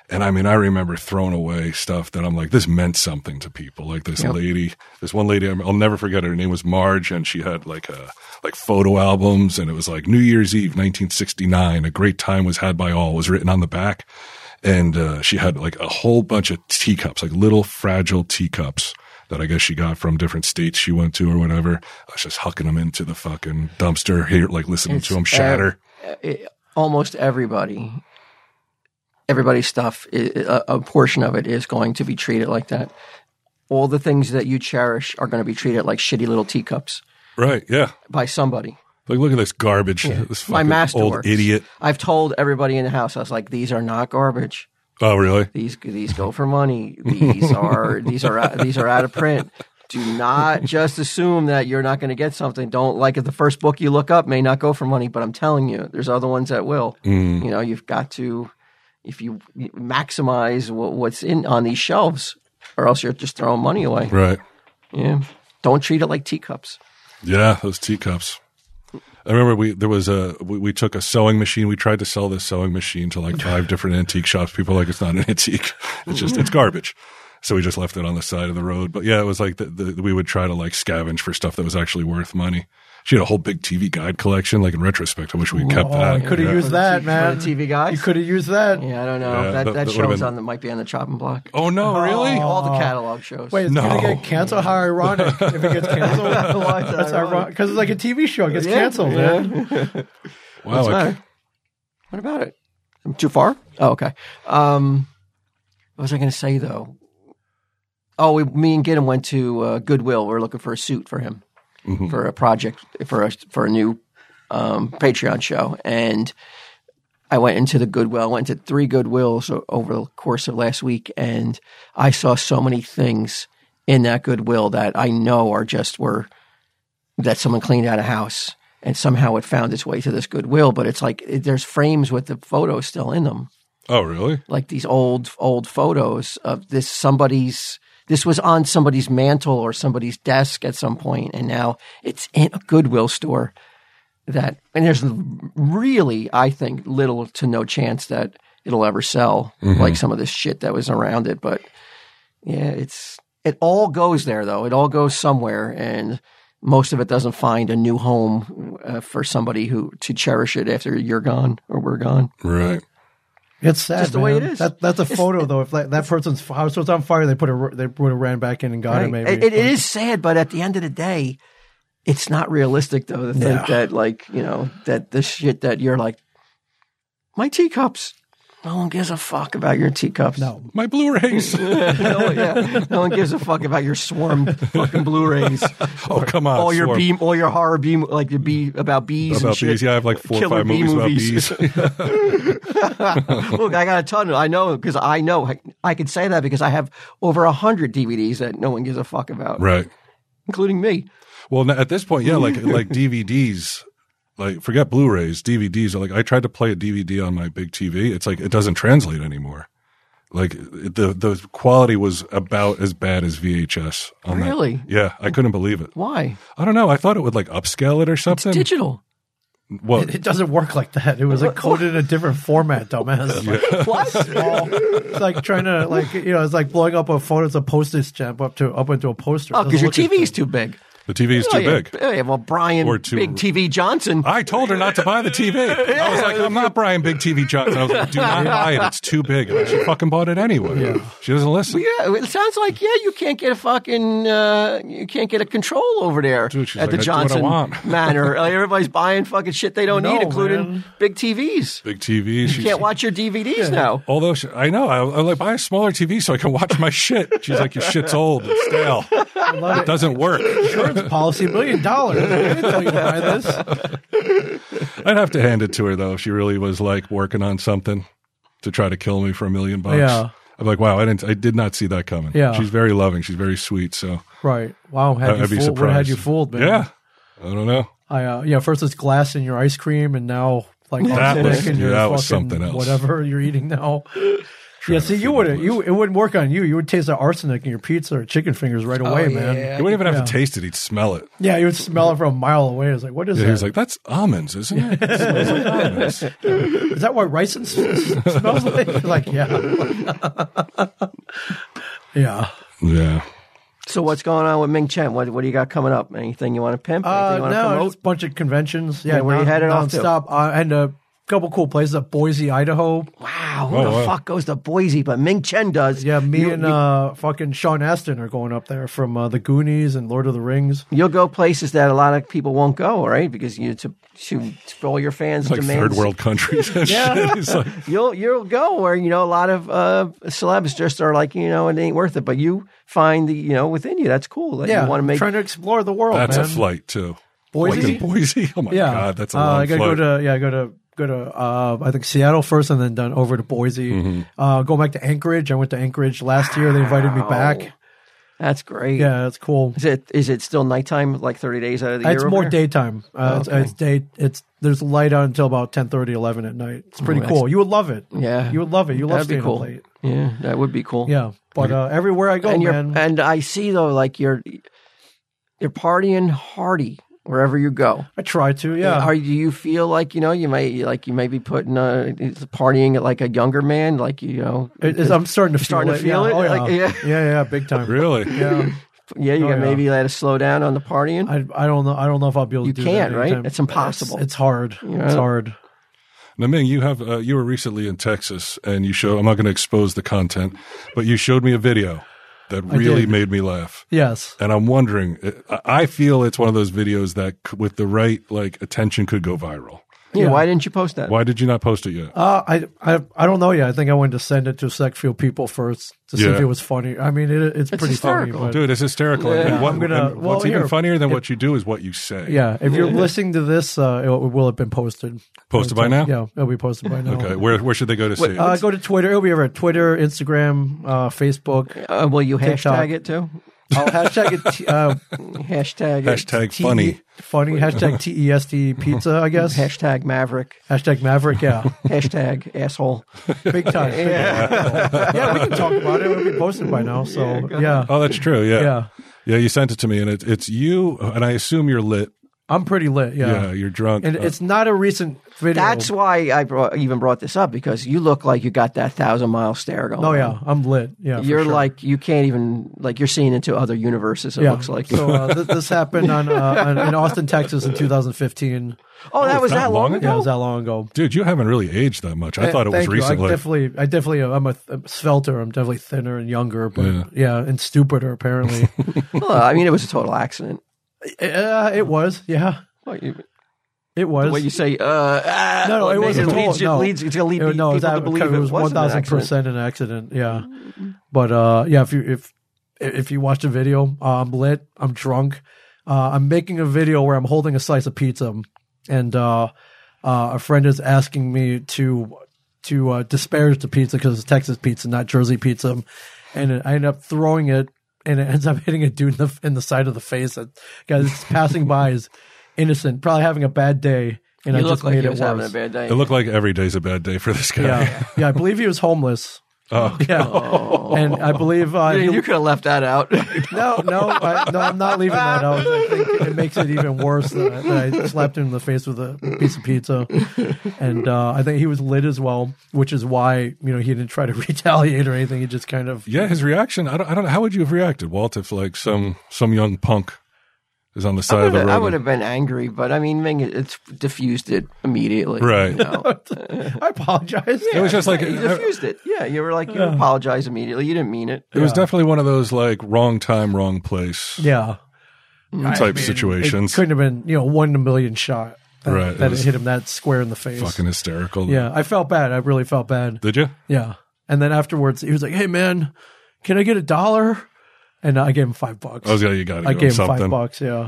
And I mean, I remember throwing away stuff that I'm like, this meant something to people. Like this Yep. lady, this one lady, I'll never forget her. Her name was Marge, and she had like a, like photo albums, and it was like New Year's Eve, nineteen sixty-nine. A great time was had by all was written on the back. And, uh, she had like a whole bunch of teacups, like little fragile teacups that I guess she got from different states she went to or whatever. I was just hucking them into the fucking dumpster here, like listening It's, to them shatter. uh, it- almost everybody, everybody's stuff, i- a, a portion of it is going to be treated like that. All the things that you cherish are going to be treated like shitty little teacups Right. Yeah. by somebody. Like, look at this garbage. This My fucking old masterworks. idiot. I've told everybody in the house, I was like, these are not garbage. Oh, really? These these go for money. These are these are out- these are out of print. Do not just assume that you're not going to get something. Don't like if the first book you look up may not go for money, but I'm telling you, there's other ones that will. Mm. You know, you've got to if you maximize what, what's in on these shelves, or else you're just throwing money away. Right. Yeah, don't treat it like teacups. Yeah, those teacups. I remember we there was a we, we took a sewing machine. We tried to sell this sewing machine to like five different antique shops. People were like, it's not an antique. It's just it's garbage. So we just left it on the side of the road. But yeah, it was like the, the, we would try to like scavenge for stuff that was actually worth money. She had a whole big T V guide collection. Like in retrospect, I wish we had kept Oh, that. you could have Yeah. used that, For man. the T V guys? You could have used that. Yeah, I don't know. Yeah, that that- that, that would've show's been- on that might be on the chopping block. Oh no, really? All the catalog shows. Wait, it's No. gonna get canceled? How ironic if it gets canceled. Why is that That's ironic? ironic because it's like a T V show. It gets Yeah, canceled, yeah. man. Wow. What's the I- matter? What about it? I'm too far? Oh, okay. Um, what was I going to say though? Oh, we, me and Gideon went to uh, Goodwill. We were looking for a suit for him Mhm. for a project for a for a new um, Patreon show, and I went into the Goodwill. I went to three Goodwills o- over the course of last week, and I saw so many things in that Goodwill that I know are just were that someone cleaned out a house. And somehow it found its way to this Goodwill, but it's like it, there's frames with the photos still in them, Oh, really? like these old old photos of this somebody's. This was on somebody's mantle or somebody's desk at some point, and now it's in a Goodwill store. That and there's really, I think, little to no chance that it'll ever sell, like some of this shit that was around it. But yeah, it's it all goes there though. It all goes somewhere, and most of it doesn't find a new home uh, for somebody who to cherish it after you're gone or we're gone. Right. It's sad, Just the way man. it is. That, that's a photo, though. If that, that person's house was on fire, they put a they would have ran back in and got it. Right. Maybe It, it is sad, but at the end of the day, it's not realistic though to think Yeah. that like you know that the shit that you're like my teacups. No one gives a fuck about your teacups. No, My Blu-rays. no, one- yeah, no one gives a fuck about your swarm fucking Blueys. Oh, come on. all your Swarm. bee, all your horror bee, like the bee about bees and About shit. bees. Yeah, I have like four or Killer five bee movies, about movies. bees. Look, I got a ton. Of, I know because I know I, I can say that because I have over a hundred D V Ds that no one gives a fuck about, Right. including me. Well, at this point, yeah, like like D V Ds, like forget Blu-rays, D V Ds. Are like I tried to play a D V D on my big T V. It's like it doesn't translate anymore. Like it- the the quality was about as bad as V H S. On that. Really? Yeah, I couldn't believe it. Why? I don't know. I thought it would like upscale it or something. Digital. Well, it, it doesn't work like that. It was like coded in a different format, dumbass. What? Small. It's like trying to like you know, it's like blowing up a photo, it's a postage stamp up to up into a poster. Oh, It because your doesn't T look V's as too big. the T V is Oh, too yeah. big. Oh, yeah, well, Brian, Or too- Big T V Johnson. I told her not to buy the T V. I was like, I'm not Brian Big T V Johnson. I was like, do not buy it. It's too big. And she fucking bought it anyway. Yeah. She doesn't listen. Yeah, it sounds like yeah, you can't get a fucking uh, you can't get a control over there Dude, she's at the like, I do what I Johnson want. Manor. Like, everybody's buying fucking shit they don't No, need, including man. big T Vs. Big T V. You can't watch your D V Ds now. Although she, I know, I, I like buy a smaller T V so I can watch my shit. She's like, your shit's old and stale. It doesn't work. insurance policy, a million dollars. I didn't tell you to buy this. I'd have to hand it to her though. If she really was like working on something to try to kill me for a million bucks. Yeah. I'm like, wow, I didn't, I did not see that coming. Yeah. She's very loving. She's very sweet. So Right. Wow. Had I'd you be fooled, what surprised. had you fooled, man? Yeah. I don't know. I uh, yeah. First it's glass in your ice cream, and now like That arsenic was- in your that was fucking something else. whatever you're eating now. trying Yeah, to see, you feed wouldn't. my You boys. it wouldn't work on you. You would taste the arsenic in your pizza or chicken fingers right away, Oh, man. yeah. He wouldn't even have Yeah. to taste it; he'd smell it. Yeah, you would smell it from a mile away. It's like, what is Yeah, that? he was like, "That's almonds, isn't it? It smells like almonds." Is that what rice and s- smells like? Like, yeah, yeah. Yeah. So what's going on with Ming Chen? What what do you got coming up? Anything you want to pimp? Anything Uh, you want to no, promote? just a bunch of conventions. Yeah, Yeah, where you non- headed off to? nonstop. Uh, and a couple cool places at Boise, Idaho. Wow, who Oh, the wow. fuck goes to Boise? But Ming Chen does. Yeah, me You- and you- uh, fucking Sean Astin are going up there from uh, the Goonies and Lord of the Rings. You'll go places that a lot of people won't go, right? Because you to, to for all your fans Like demands. third world countries and shit. He's like, You'll you'll go where you know a lot of uh, celebs just are like you know it ain't worth it, but you find the you know within you that's cool that Yeah, you want to make. trying to explore the world. that's man. a flight too. Boise? Fucking Boise. Oh my Yeah, god, that's a uh, long I gotta flight. go to yeah, go to go to uh, I think Seattle first, and then done over to Boise. Mm-hmm. Uh, going back to Anchorage. I went to Anchorage last year. They invited me back. That's great. Yeah, that's cool. Is it is it still nighttime like thirty days out of the year? It's over more there? daytime. Uh, it's, Okay. it's day. It's there's light out until about ten thirty, eleven at night. It's pretty Oh, cool. You would love it. Yeah. you would love it. You love That'd be staying cool. up late. Yeah, that would be cool. Yeah, but uh, everywhere I go, and you're man. and I see though like you're you're partying hardy wherever you go. I try to. Yeah, Are do you feel like you know you may like you may be putting uh partying at like a younger man like you know It- it's- I'm starting to feel starting it. to feel yeah. it? Oh, yeah. Like, yeah. yeah, yeah, big time. Really? Yeah, yeah you Oh, got yeah. maybe let us slow down on the partying. I I don't know. I don't know if I'll be able to You do can't, that right? anytime. It's impossible. It's, it's hard. Yeah. It's hard. Now, Ming, you have uh, you were recently in Texas, and you showed. I'm not going to expose the content, but you showed me a video that really did. made me laugh. Yes. And I'm wondering, I- I feel it's one of those videos that, c- with the right like attention, could go viral. yeah, yeah. why didn't you post that? Why did you not post it yet? Uh, I, I I don't know yet. I think I wanted to send it to a select few people first to see Yeah. if it was funny. I mean, it, it's, pretty hysterical. funny. But Dude, it's hysterical. Yeah. And what, I'm gonna- and well, what's even here, funnier than if- what you do is what you say. yeah, if you're listening to this, uh, it, it will have been posted. Posted by now? Yeah, it'll be posted by now. Okay. Where where should they go to see it? Uh, go to Twitter. It'll be over at Twitter, Instagram, uh, Facebook. Uh, will you TikTok. hashtag it too? I'll hashtag it. T- uh, Hashtag it. Hashtag T- funny. funny. Hashtag T E S T pizza, I guess. Hashtag Maverick. Hashtag Maverick. Yeah, Hashtag asshole. big time. Yeah. yeah, we can talk about it. It'll be posted by now. So yeah, Oh, that's true. Yeah. yeah. Yeah, you sent it to me, and it's it's you, and I assume you're lit. I'm pretty lit. Yeah, Yeah, you're drunk. and Uh, it's not a recent video. That's why I brought, even brought this up because you look like you got that thousand mile stare going. Oh on. yeah, I'm lit. Yeah, for You're sure. like you can't even like you're seeing into other universes. It yeah. looks like. So uh, th- this happened on, uh, on in Austin, Texas, in two thousand fifteen. oh, that Oh, was that that long long ago? Yeah, it ago. was that long ago. dude, you haven't really aged that much. I thought it was Thank you. recently. I definitely, I definitely, uh, I'm a, I'm svelter. I'm definitely thinner and younger, but Yeah. yeah, and stupider apparently. Well, I mean, it was a total accident. uh, it was, yeah, What you, it was. what you say? Uh, ah, No, no, it makes wasn't total- leads, no. leads, it's going to lead It- people no, it was, to that- believe it was one wasn't an thousand accident. percent an accident. Yeah, but uh, yeah, if you if if you watch the video, uh, I'm lit. I'm drunk. Uh, I'm making a video where I'm holding a slice of pizza, and uh, uh, a friend is asking me to to uh, disparage the pizza because it's Texas pizza, not Jersey pizza, and I end up throwing it, and it ends up hitting a dude in the in the side of the face. That guy that's passing by is innocent, probably having a bad day, and You I look just like made he it was worse. having a bad day. It looked like every day's a bad day for this guy. Yeah, yeah, I believe he was homeless. Oh, Yeah, and I believe uh, you, he- you could have left that out. no, no, I, no, I'm not leaving that out. I think it makes it even worse that I, that I slapped him in the face with a piece of pizza, and uh, I think he was lit as well, which is why you know he didn't try to retaliate or anything. He just kind of yeah. His reaction. I don't. I don't know. How would you have reacted, Walt, if like some some young punk is on the I side of would, the road? I would have been angry, but I mean, Ming, it's diffused it immediately. Right. You know? I apologize. It was just like you it, diffused it. Yeah, you were like you apologized immediately. You didn't mean it. it was definitely one of those like wrong time, wrong place Yeah, type It situations. couldn't have been you know one in a million shot that, Right, it that it was hit him that square in the face. Fucking hysterical. Yeah, I felt bad. I really felt bad. Did you? Yeah. And then afterwards, he was like, "Hey, man, can I get a dollar?" And I gave him five bucks. I was gonna. You got to I give him gave him something. five bucks. Yeah.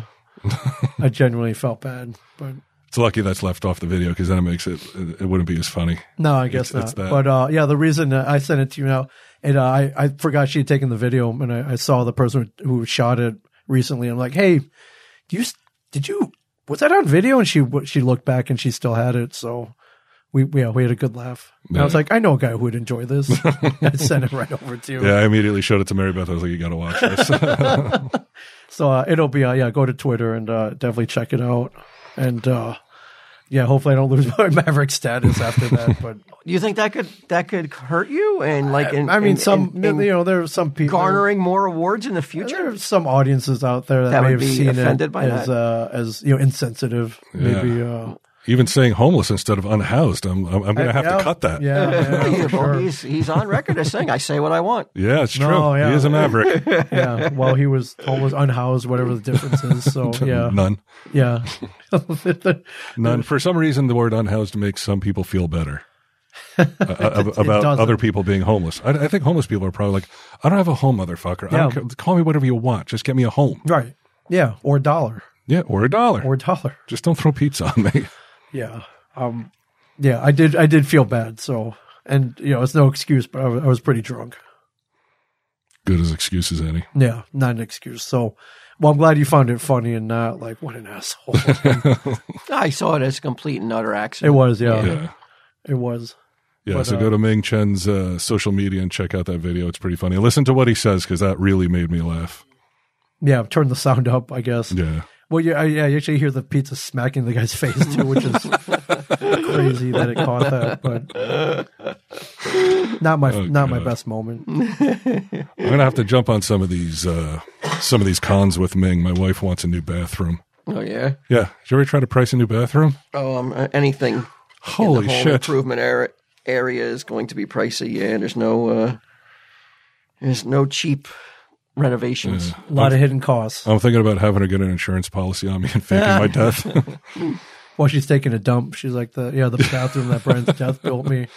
I genuinely felt bad, but It's lucky that's left off the video because then it makes it. It, it wouldn't be as funny. no, I guess It's- not. it's that. But uh, yeah, the reason uh, I sent it to you now, and uh, I I forgot she had taken the video, and I, I saw the person who shot it recently. I'm like, "Hey, do you did you was that on video?" And she she looked back and she still had it. So we we, yeah, we had a good laugh. And I was Yeah. like, I know a guy who would enjoy this. I sent it right over to you. Yeah, I immediately showed it to Mary Beth. I was like, you got to watch this. So uh, it'll be uh, yeah, go to Twitter and uh, definitely check it out. And uh, yeah, hopefully I don't lose my Maverick status after that. But Do you think that could that could hurt you and like in, I mean, in- some in- in you know there are some people garnering more awards in the future? There are some audiences out there that, That may would have be seen offended it by as that. uh, as you know insensitive. Maybe uh, Even saying homeless instead of unhoused. I'm, I'm, I'm going to have yeah, to cut that. Yeah, yeah, Yeah, for well, sure. he's he's on record as saying, "I say what I want." Yeah, it's true. No, yeah. He is a maverick. yeah. Well, he was almost unhoused, whatever the difference is. So yeah, None. yeah. None. For some reason, the word unhoused makes some people feel better uh, ab- about doesn't. other people being homeless. I, I think homeless people are probably like, I don't have a home, motherfucker. I don't Yeah. care. Call me whatever you want. Just get me a home. Right. Yeah, or a dollar, Yeah, or a dollar. or a dollar. Just don't throw pizza on me. Yeah. Um. Yeah, I did. I did feel bad. So, and you know, it's no excuse, but I was, I was pretty drunk. Good as excuse as any. Yeah, not an excuse. So, well, I'm glad you found it funny and not like what an asshole. I saw it as a complete and utter It accident. was. Yeah, Yeah. it was. Yeah, But, so uh, go to Ming Chen's uh, social media and check out that video. It's pretty funny. Listen to what he says because that really made me laugh. Yeah, turn the sound up, I guess. Yeah. Well, yeah, I, yeah, you actually hear the pizza smacking the guy's face too, which is crazy that it caught that. But not my Oh, not my God. best moment. I'm gonna have to jump on some of these uh, some of these cons with Ming. My wife wants a new bathroom. Oh yeah. Yeah, did you ever try to price a new bathroom? Oh, um, anything in Holy the home shit! improvement area, area is going to be pricey. Yeah, there's no uh, there's no cheap renovations. A lot of hidden costs. I'm thinking about having her get an insurance policy on me and faking my death. While she's taking a dump, she's like, "The yeah, the bathroom that Brian's death built me."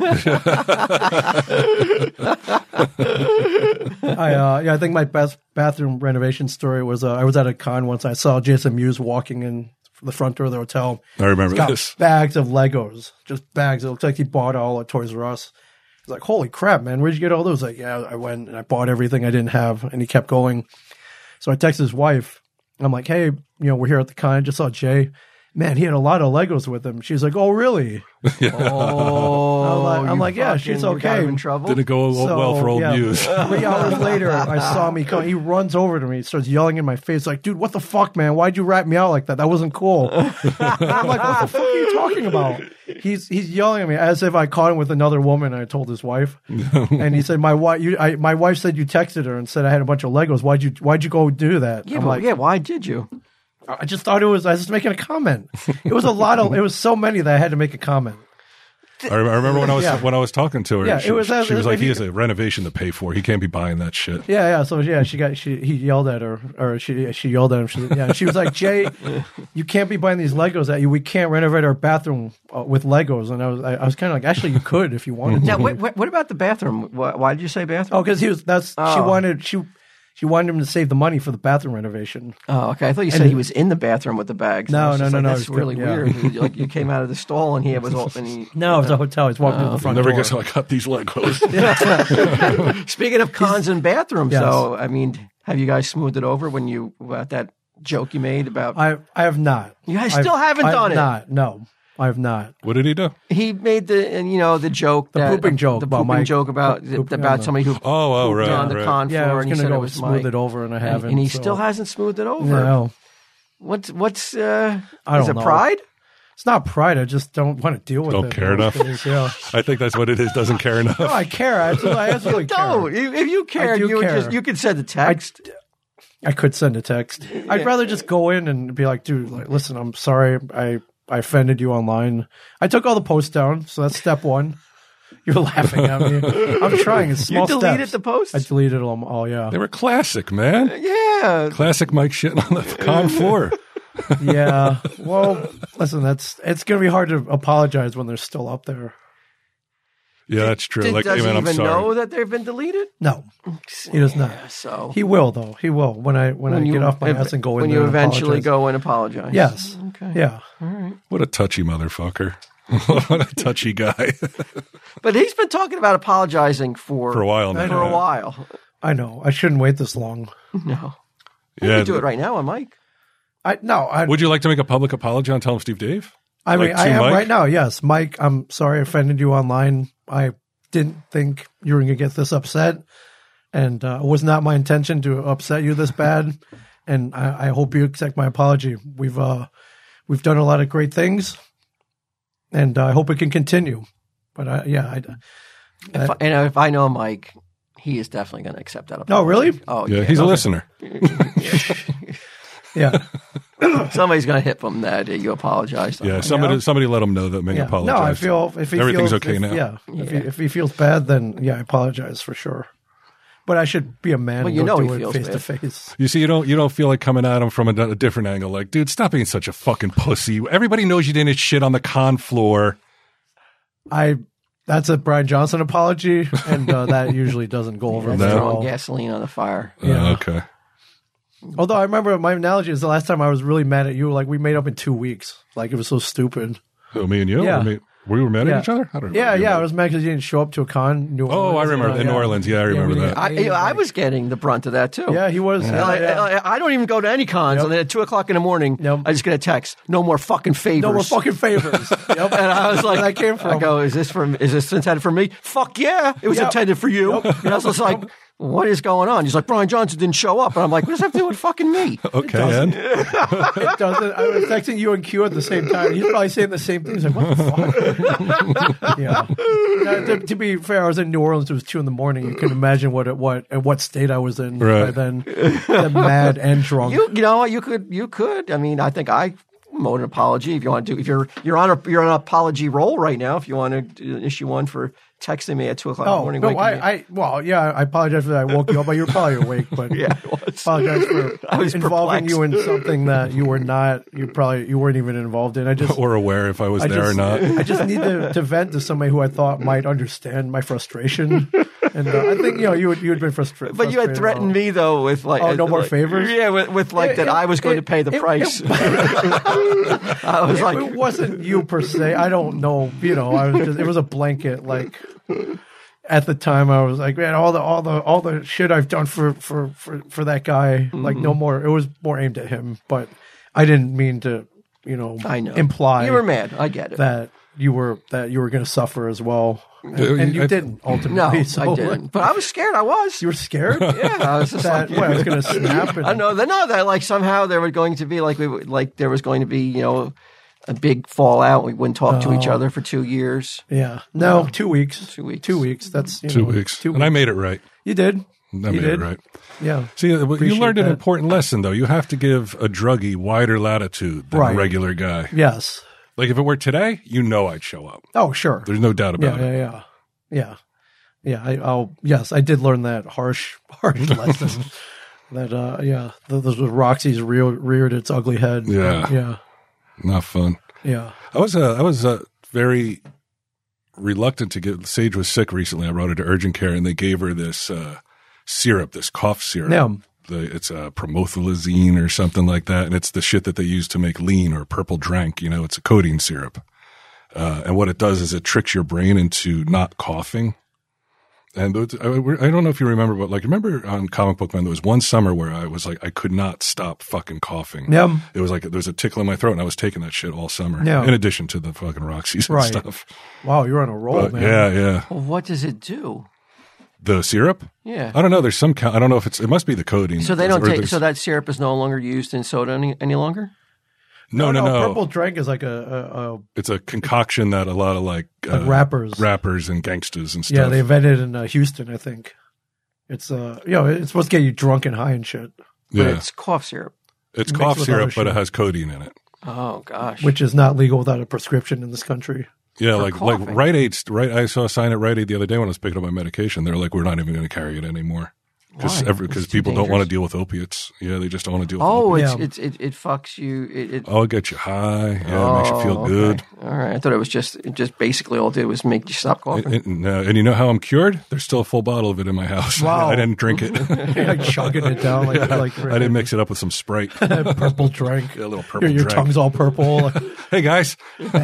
I uh, yeah, I think my best bathroom renovation story was uh, I was at a con once. I saw Jason Mewes walking in the front door of the hotel. I remember Got this. bags of Legos, just bags. It looks like he bought all at Toys R Us. He's like, "Holy crap, man! Where'd you get all those?" Like, yeah, I went and I bought everything I didn't have, and he kept going. So I texted his wife. I'm like, "Hey, you know, we're here at the con. I just saw Jay. Man, he had a lot of Legos with him." She's like, "Oh, really?" Oh, I'm like- I'm you like, yeah, fucking- she's you got him okay. in trouble. Didn't go So, well for old yeah. Muse. Three hours later, I saw him. He, come, he runs over to me. He starts yelling in my face, like, "Dude, what the fuck, man? Why'd you rat me out like that? That wasn't cool." And I'm like, "What the fuck are you talking about?" He's he's yelling at me as if I caught him with another woman. And I told his wife, and he said, "My wife, you, I, my wife said you texted her and said I had a bunch of Legos. Why'd you Why'd you go do that?" Yeah, I'm but, like, yeah. Why did you? I just thought it was. I was just making a comment. It was a lot of. It was so many that I had to make a comment. I rem- I remember when I was Yeah. when I was talking to her. Yeah, she, it was, uh, she was if like, "He you- has a renovation to pay for. He can't be buying that shit." Yeah, yeah. So yeah, she got she he yelled at her, or she she yelled at him. She, yeah, she was like, "Jay, you can't be buying these Legos at you. We can't renovate our bathroom uh, with Legos." And I was I, I was kind of like, actually, you could if you wanted to. Now, what, what, what about the bathroom? Why, why did you say bathroom? Oh, because he was that's she Oh. wanted she she wanted him to save the money for the bathroom renovation. Oh, okay. I thought you said And- he was in the bathroom with the bags. No, I was no, just no, like, no, That's it's good, really yeah. weird. You- like you came out of the stall and he was all. And he, No, it was a hotel. He's walking to the front Never door. guess how I got these Legos. Speaking of cons and bathrooms, Yes. though, I mean, have you guys smoothed it over when you about that joke you made about? I I have not. You guys I've- still haven't I have done it? Not. No, I have not. What did he do? He made the and, you know the joke The that, pooping joke the about pooping Mike. joke about Poop- about yeah, somebody who Oh, oh, pooped right, on the right. con Yeah, I floor was and he going to said go it was smooth Mike. it over, and I and, haven't. and he so- still hasn't smoothed it over. No, What's what's uh? I is don't it know. pride? it's not pride. I just don't want to deal with Don't it. care enough? Yeah. I think that's what it is. Doesn't care enough. No, I care. I absolutely, I absolutely care. No, if if you cared, do you would care. just you could send a text. I could send a text. I'd rather just go in and be like, dude, like, listen, I'm sorry. I, I offended you online. I took all the posts down. So that's step one. You're laughing at me. I'm trying. It's You small deleted steps. the posts. I deleted them all. Yeah. They were classic, man. yeah, Classic Mike shitting on the con floor. Yeah. Well, listen, that's, it's going to be hard to apologize when they're still up there. Yeah, that's true. Did- like, does hey, man, he I'm even sorry. know that they've been deleted? No, he does not. Yeah, so He will though. He will when I, when, I you, get off my if- ass and go in when there you and eventually apologize. go and apologize. Yes. Okay. Yeah. What a touchy motherfucker. What a touchy guy. But he's been talking about apologizing for For a while now. For a while. I know. I shouldn't wait this long. No, you Yeah. can do it right now on Mike. I no. I Would you like to make a public apology on Tell Him Steve Dave? I mean, Like, I to am Mike? right now. Yes, Mike. I'm sorry I offended you online. I didn't think you were going to get this upset, and uh, it was not my intention to upset you this bad. And I, I hope you accept my apology. We've uh, we've done a lot of great things, and uh, I hope it can continue. But I, yeah, I, If I, and if I know Mike, he is definitely going to accept that. No, really? Oh, Yeah, yeah. he's a Okay. listener. yeah. Somebody's going to hit him that you apologized. Yeah, somebody Yeah. somebody let him know that Ming Yeah. apologized. No, I feel if he Everything's feels, okay if- now. Yeah, if he Yeah. if he feels bad, then yeah, I apologize for sure. But I should be a man Well, and you go know do he it feels face to bad. face. You see, you don't you don't feel like coming at him from a, a different angle. Like, dude, stop being such a fucking pussy. Everybody knows you didn't shit on the con floor. I that's a Brian Johnson apology, and uh, that usually doesn't go over That's very No. throwing well. gasoline on the fire. Yeah. Uh, okay. Although I remember my analogy is the last time I was really mad at you, like we made up in two weeks. Like it was so stupid. Who, me and you? Yeah. I mean, we were mad Yeah. at each other? I don't Yeah, remember. yeah, I was mad because you didn't show up to a con. New Oh, I Orleans. remember. Uh, In yeah. New Orleans. Yeah, I remember we- that. I, Yeah, I like- was getting the brunt of that too. Yeah, he was. I, Yeah, yeah. I- I don't even go to any cons, Yep. and then at two o'clock in the morning, Yep. I just get a text: "No more fucking favors." No more fucking favors. Yep. And I was like, Where that came from. I go, "Is this from? Is this intended for me?" Fuck yeah, it was Yep. intended for you. Yep. And I was just like, "What is going on?" He's like, "Brian Johnson didn't show up," and I'm like, "What does that have to do with fucking me?" Okay, and It doesn't. I was texting you and Q at the same time. He's probably saying the same thing. He's like, "What the fuck?" yeah. Now, to, to be fair, I was in New Orleans. It was two in the morning. You can imagine what it, what and what state I was in Right. by then. The mad and drunk. You, you know, you could, you could. I mean, I think I mowed an apology if you want to do. If you're you're on a you're on an apology roll right now. If you want to issue one for texting me at two o'clock in the Oh morning. no! waking me- I, I well, yeah. I apologize for that. I woke you up, but you were probably awake. But Yeah, I was. apologize for I was involving perplexed. you in something that you were not. You probably you weren't even involved in. I just or aware if I was I there just, or not. I just need to, to vent to somebody who I thought might understand my frustration, and uh, I think you know you had you had been frustrated. But you had threatened me though with like Oh, no more like- favors? Yeah, with, with like It- that it- I was going it- to pay the it- price. it- I was like, it wasn't you per se. I don't know. You know, I was just, it was a blanket. Like at the time, I was like, man, all the all the all the shit I've done for for for, for that guy. Like no more. It was more aimed at him, but I didn't mean to. You know, I know. imply you were mad. I get it. that you were that you were going to suffer as well, and, Uh, and you I- didn't no, ultimately. so, I didn't. But I was scared. I was. You were scared. yeah, I was just That like, what, I was going to snap. And, I know that no, that like somehow there was going to be like we would like there was going to be you know a big fallout. We wouldn't talk to each Oh. other for two years. Yeah. No, two weeks. Two weeks. Two weeks. That's you Two know, weeks. Two And I weeks. made it right. You did. I You made did. it right. Yeah. See, uh, you Appreciate learned an that. important lesson, though. You have to give a druggie wider latitude than Right. a regular guy. Yes. Like, if it were today, you know I'd show up. Oh, sure. There's no doubt Yeah, about it. yeah, yeah, yeah, yeah. I, I'll. Yes, I did learn that harsh, harsh lesson. That, uh, yeah, the, the Roxy's reared, reared its ugly head. Yeah. yeah, Not fun. yeah. I was, uh, I was uh, very reluctant to get. Sage was sick recently. I brought her to urgent care, and they gave her this uh, syrup, this cough syrup. Yeah. The, it's a promethazine or something like that, and it's the shit that they use to make lean or purple drank. You know, it's a codeine syrup, uh, and what it does is it tricks your brain into not coughing. And those- I, I don't know if you remember, but like, remember on Comic Book Man, there was one summer where I was like, I could not stop fucking coughing. Yeah. It was like there was a tickle in my throat, and I was taking that shit all summer. Yeah. In addition to the fucking Roxy's and Right. stuff. Wow, you're on a roll, But man. yeah, yeah. Well, what does it do? The syrup. Yeah. I don't know. There's some. ca- I don't know if it's. It must be the codeine. So they don't Or take. there's- So that syrup is no longer used in soda any, any longer. No, no, no. Purple drink is like a, a, a It's a concoction that a lot of like, uh, Like rappers. rappers and gangsters and stuff. yeah. They invented it in uh, Houston, I think. It's uh, you know, it's supposed to get you drunk and high and shit, But yeah. it's cough syrup. It's mixed cough with syrup, other but it shit. has codeine in it. Oh gosh. which is not legal without a prescription in this country. Yeah, For like like coughing. Rite Aid. Right, I saw a sign at Rite Aid the other day when I was picking up my medication. They're like, we're not even going to carry it anymore because Why? because It's too people don't want to dangerous? deal with opiates. Yeah, they just don't want to deal with. Oh, opiates. it's, Yeah. it's it it fucks you. It, it Oh, it gets you high. Yeah, it makes you feel Oh, good. okay. All right. I thought it was just it just basically all it did was make you stop coughing. And, and, uh, and you know how I'm cured? There's still a full bottle of it in my house. Wow. I didn't drink it. You're like chugging it down like like I didn't mix it up with some Sprite. purple drink. A little purple Your, your drink. tongue's all purple. Hey guys.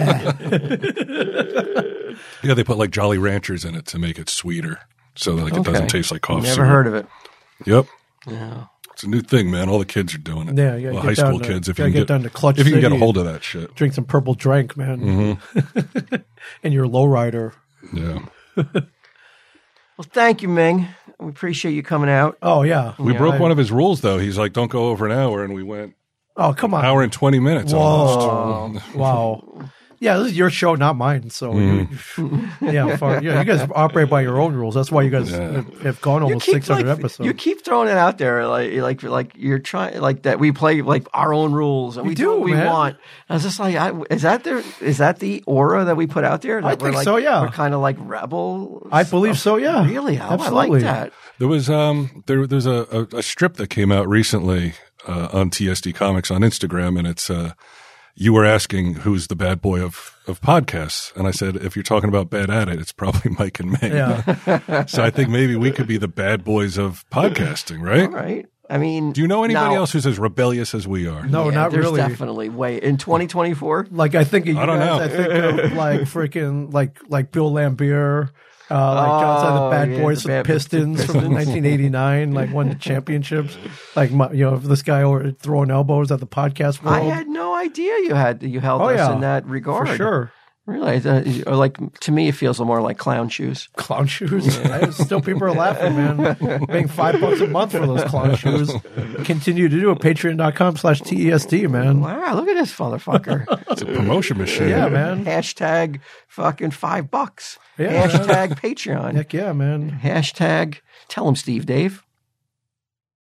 Yeah, they put like Jolly Ranchers in it to make it sweeter, so that like it Okay. doesn't taste like cough Never syrup. heard of it. Yep. Yeah. It's a new thing, man. All the kids are doing it. Yeah, yeah. Well, high school kids, if you can get, get, down to Clutch if you can get a City hold of that shit. Drink some purple drink, man. Mm-hmm. And your lowrider. Yeah. Well, thank you, Ming. We appreciate you coming out. Oh, yeah. We yeah, broke I, one of his rules, though. He's like, don't go over an hour, and we went Oh, come on. an hour and twenty minutes Whoa. almost. Wow. Yeah, this is your show, not mine. So, Mm-hmm. you, yeah, far, yeah, you guys operate by your own rules. That's why you guys Yeah. have, have gone almost six hundred like, episodes. You keep throwing it out there, like like like you're trying, like that. We play like our own rules, and we, We do, do, what we man. want. I was just like, I, is that the is that the aura that we put out there? That I we're think like, so, yeah. We're kind of like rebel. I believe so, yeah. Really? Oh, I Absolutely. like that. There was um there there's a, a, a strip that came out recently uh, on T S D Comics on Instagram, and it's uh you were asking who's the bad boy of, of podcasts, and I said if you're talking about bad at it, it's probably Mike and May. Yeah. So I think maybe we could be the bad boys of podcasting, right? All right. I mean, Do you know anybody now- else who's as rebellious as we are? No, Yeah, not there's really. Definitely way in twenty twenty-four. Like I think of you I don't guys, know. I think of like freaking like like Bill Lambier, uh, like outside the Oh, Bad yeah, Boys the with Bad- Pistons, Pistons. from nineteen eighty-nine, like won the championships. Like my, you know, this guy over throwing elbows at the podcast world. I had no idea you had you held Oh, us yeah. in that regard. for sure. Really, uh, or like to me, it feels more like clown shoes. Clown shoes. I- Still, people are laughing, man. Paying five bucks a month for those clown shoes. Continue to do it. Patreon.com slash T E S D, man. Wow, look at this motherfucker. It's a promotion machine. Yeah, man. Hashtag fucking five bucks. Yeah, Hashtag Patreon. Heck yeah, man. Hashtag tell him Steve Dave.